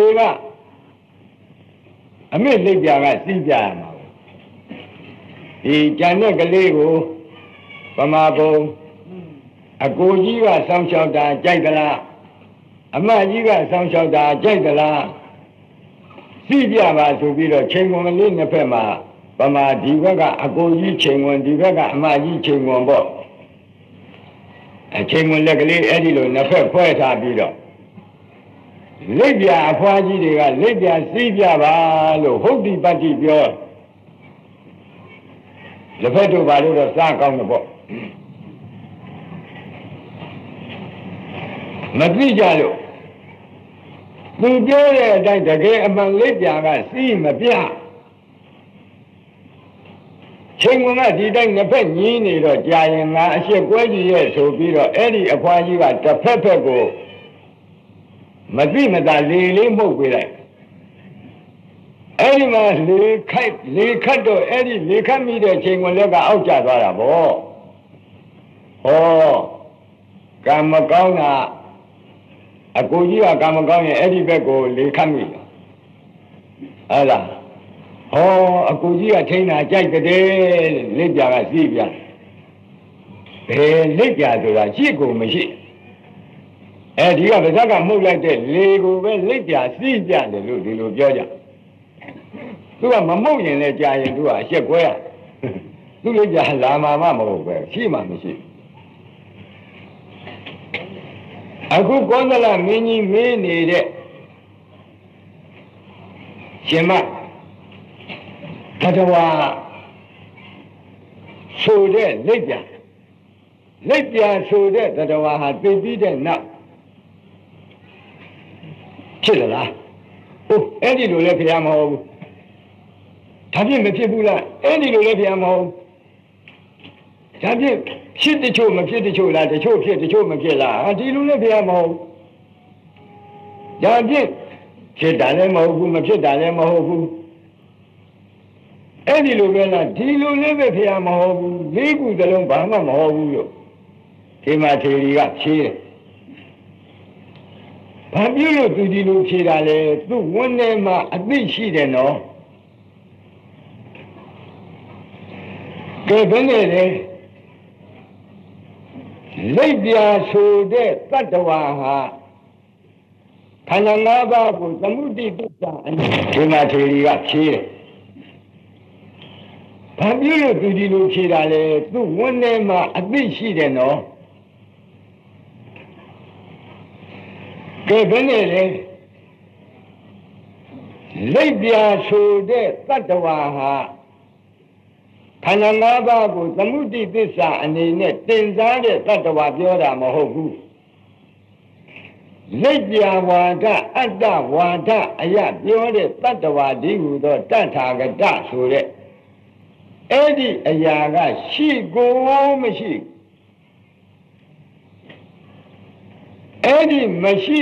ကအမေလိပ်ပြာကစီးပြရမှာဒီကြံတဲ့ကလေးကိုဗမာဘုံအကိုကြီးကစောင်းလျှောက်တာကြိုက်သလားအမကြီးကစောင်းလျှောက်တာကြိုက်သလားစီးပြပါဆိုပြီးတော့ချိန်ကုန်လေးနှစ်ဖက်မှာပမာဒီဘက်ကအကိုကြီးချိန်ဝင်ဒီဘက်ကအမကြီးချိန်ဝင်ပေါ့အချိန်ဝင်လက်ကလေးအဲ့ဒီလိုနှစ်ဖက်ခွဲထားပြီးတော့လက်ပြအဖွားကြီးတွေကလက်ပြစီးပြပါလို့ဟုတ်ဒီပတ္တိပြောလက်ဖက်တို့ဘာလို့တော့စားကောင်းတယ်ပေါ့မသိကြလို့သူပြောတဲ့အတိုင်းတကယ်အမှန်လက်ပြကစီးမပြချိန်ကဒီတိုင်းနှစ်ဖက်ညီးနေတော့ကြာရင်ငါအရှိကွဲကြီးရဲ့ဆိုပြီးတော့အဲ့ဒီအဖွားကြီးကတစ်ဖက်ဖက်ကိုမသိမသာလေလေးမှုတ်ပေးလိုက်အဲ့ဒီမှာလေခိုက်လေခတ်တော့အဲ့ဒီလေခတ်မိတဲ့ချိန်ကလည်းကအောက်ကျသွားတာပေါ့ဟောကံမကောင်းတာအကိုကြီးကကံမကောင်းရင်အဲ့ဒီဘက်ကိုလေခတ်မိအဲ့ဒါဟောအကူကြီးကထိန်းတာကြိုက်တဲ့လက်ပြကစီးပြဘယ်လက်ပြဆိုတာရှိကိုမရှိအဲဒီကဗဇက်ကမှုတ်လိုက်တဲ့လေကိုပဲလက်ပြစီးပြတယ်လို့ဒီလိုပြောကြသူကမမှုတ်ရင်လည်းကြာရင်သူကအရှက်ကွဲရသူလက်ပြလာမှာမမဟုတ်ပဲရှိမှမရှိအခုကောသလမင်းကြီးမင်းနေတဲ့ရှင်မတတဝါဆိုတဲ့လက်ပြလက်ပြဆိုတဲ့တတဝါဟာသိပြီးတဲ့နောက်ဖြစ်လားဟုတ်အဲ့ဒီလိုလည်းဖျားမဟုတ်ဘူးဒါဖြင့်မဖြစ်ဘူးလားအဲ့ဒီလိုလည်းဖျားမဟုတ်ဒါဖြင့်ဖြစ်တချို့မဖြစ်တချို့လားတချို့ဖြစ်တချို့မဖြစ်လားဒီလိုလည်းဖျားမဟုတ်ဒါဖြင့်ဖြစ်တာလည်းမဟုတ်ဘူးမဖြစ်တာလည်းမဟုတ်ဘူးအဲ့ဒီလိုပဲလားဒီလိုလည်းပဲဖျားမဟုတ်ဘူးလေးခုသလုံးဘာမှမဟုတ်ဘူးလို့ဒီမှာထေရီကဖြေးတယ်ဘာဖြစ်လို့သူဒီလိုဖြေးတာလဲသူ့ဝန်းထဲမှာအသိရှိတယ်နော်ကဲဘယ်နဲ့လဲလက်ပြဆိုတဲ့တတ္တဝါဟာခန္ဓာ၅ပါးကိုသမုဒိတ္တဒီမှာထေရီကဖြေးတယ်ဘာဖြစ်လို့သူဒီလိုဖြေတာလဲသူ့ဝန်းထဲမှာအသိရှိတယ်နော်ကဲဘယ်နဲ့လဲလက်ပြဆိုတဲ့တတ္တဝါဟာခန္ဓာ၅ပါးကိုသမုဒိသစ္စာအနေနဲ့တင်စားတဲ့တတ္တဝါပြောတာမဟုတ်ဘူးလက်ပြဝါဒအတ္တဝါဒအယပြောတဲ့တတ္တဝါဒီဟုသောတထာဂတဆိုတဲ့အဲ့ဒီအရာကရှိကိုမရှိအဲ့ဒီမရှိ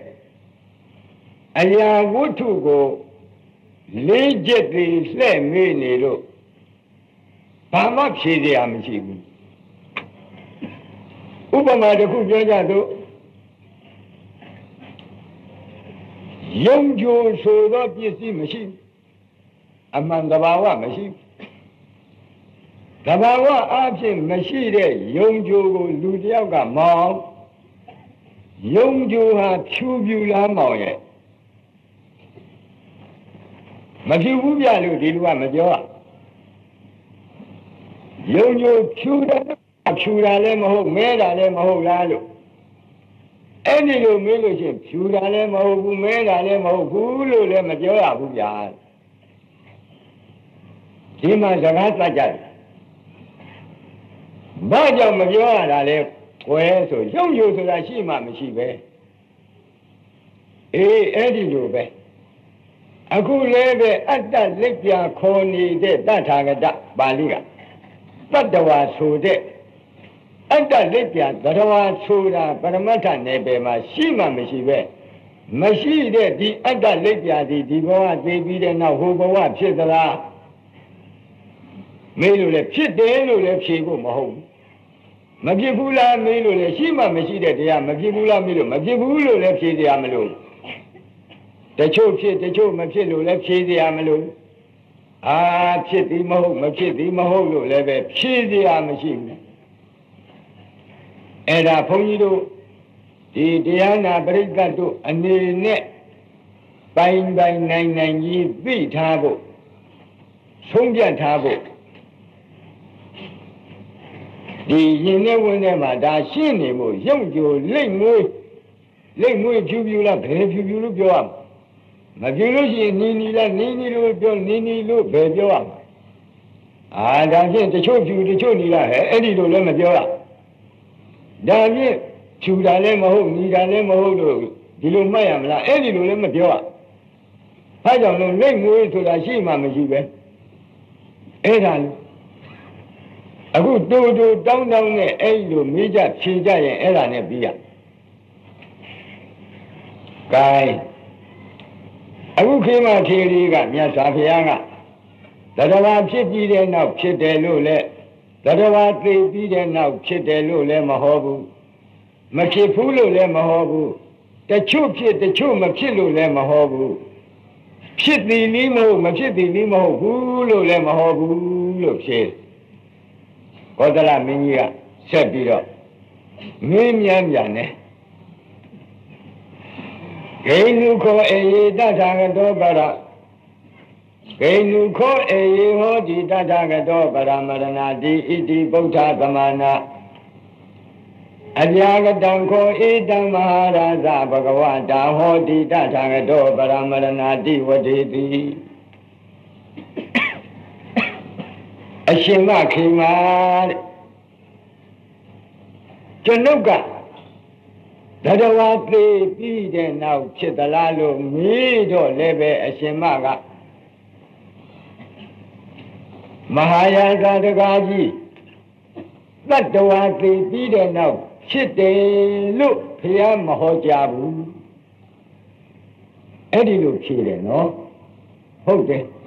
တဲ့အရာဝတ္ထုကိုလေးချက်တည်းလှည့်မေးနေလို့ဘာမှဖြေစရာမရှိဘူးဥပမာတစ်ခုပြောကြသို့ယုံကြည်ဆိုသောပစ္စည်းမရှိအမှန်တဘာဝမရှိတဘာဝအဖြစ်မရှိတဲ့ယုံကြည်ကိုလူတယောက်ကမောင်းယုံကြည်ဟာဖြူဖြူလားမောင်းရဲ့မဖြူဘူးပြလို့ဒီလူကမပြောရယုံကြည်ဖြူတယ်ဖြူတာလည်းမဟုတ်မဲတာလည်းမဟုတ်လားလို့အဲ့ဒီလိုမေးလို့ရှိရင်ဖြူတာလည်းမဟုတ်ဘူးမဲတာလည်းမဟုတ်ဘူးလို့လည်းမပြောရဘူးဗျာဒီမှာစကားစကြတယ်ဘာကြောင့်မပြောရတာလဲကွယ်ဆိုရုပ်ယုတ်ဆိုတာရှိမှမရှိပဲအေးအဲ့ဒီလိုပဲအခုလည်းပဲအတ္တလက်ပြခေါ်နေတဲ့တထာဂတပါဠိကတတ္တဝါဆိုတဲ့အတ္တလက်ပြတတဝါဆိုတာပရမတ္ထနယ်ပယ်မှာရှိမှမရှိပဲမရှိတဲ့ဒီအတ္တလက်ပြဒီဒီဘဝသိပြီးတဲ့နောက်ဟိုဘဝဖြစ်သလားမေးလို့လည်းဖြစ်တယ်လို့လည်းဖြေဖို့မဟုတ်ဘူးမဖြစ်ဘူးလားမေးလို့လည်းရှိမှမရှိတဲ့တရားမဖြစ်ဘူးလားမေးလို့မဖြစ်ဘူးလို့လည်းဖြေစရာမလိုတချို့ဖြစ်တချို့မဖြစ်လို့လည်းဖြေစရာမလိုအာဖြစ်သည်မဟုတ်မဖြစ်သည်မဟုတ်လို့လည်းပဲဖြေစရာမရှိဘူးအဲ့ဒါဘုန်းကြီးတို့ဒီတရားနာပရိသတ်တို့အနေနဲ့ပိုင်ပိုင်နိုင်နိုင်ကြီးသိထားဖို့ဆုံးဖြတ်ထားဖို့ဒီရင်ထဲဝင်ထဲမှာဒါရှင်းနေဖို့ရုပ်ကြိုလိမ့်မွေးလိမ့်မွေးဖြူဖြူလားဘယ်ဖြူဖြူလို့ပြောရမှာမဖြူလို့ရှိရင်နီနီလားနီနီလို့ပြောနီနီလို့ဘယ်ပြောရမှာအာဒါဖြင့်တချို့ဖြူတချို့နီလားဟဲ့အဲ့ဒီလိုလည်းမပြောရဒါဖြင့်ဖြူတာလည်းမဟုတ်နီတာလည်းမဟုတ်လို့ဒီလိုမှတ်ရမလားအဲ့ဒီလိုလည်းမပြောရဘာကြောင့်လဲလိမ့်မွေးဆိုတာရှိမှမရှိပဲအဲ့ဒါအခုတူတူတောင်းတောင်းနဲ့အဲ့ဒီလိုမိကြဖြေကြရင်အဲ့ဒါနဲ့ပြီးရကဲအခုခေတ်မှထေရီကမြတ်စွာဘုရားကတတဝါဖြစ်ပြီးတဲ့နောက်ဖြစ်တယ်လို့လဲတတဝါသိပြီးတဲ့နောက်ဖြစ်တယ်လို့လဲမဟောဘူးမဖြစ်ဘူးလို့လဲမဟောဘူးတချို့ဖြစ်တချို့မဖြစ်လို့လဲမဟောဘူးဖြစ်သည်နည်းမဟုတ်မဖြစ်သည်နည်းမဟုတ်ဘူးလို့လဲမဟောဘူးလို့ဖြေကောသလမင်းကြီးကဆက်ပြီးတော့မင်းမြန်ပြန်တယ်ဂိနုခောအေယေတထာဂတောပရဂိနုခောအေယေဟောတိတထာဂတောပရမရဏတိဣတိဗုဒ္ဓသမနာအပြာဂတံခောဧတံမဟာရာဇဘဂဝတာဟောတိတထာဂတောပရမရဏတိဝတိတိအရှင်မခေမာတဲ့ကျွန်ုပ်ကတတဝါသိပြီးတဲ့နောက်ဖြစ်သလားလို့မေးတော့လည်းပဲအရှင်မကမဟာယာဇတကားကြီးတတဝါသိပြီးတဲ့နောက်ဖြစ်တယ်လို့ဘုရားမဟောကြားဘူးအဲ့ဒီလိုဖြေတယ်နော်ဟုတ်တယ်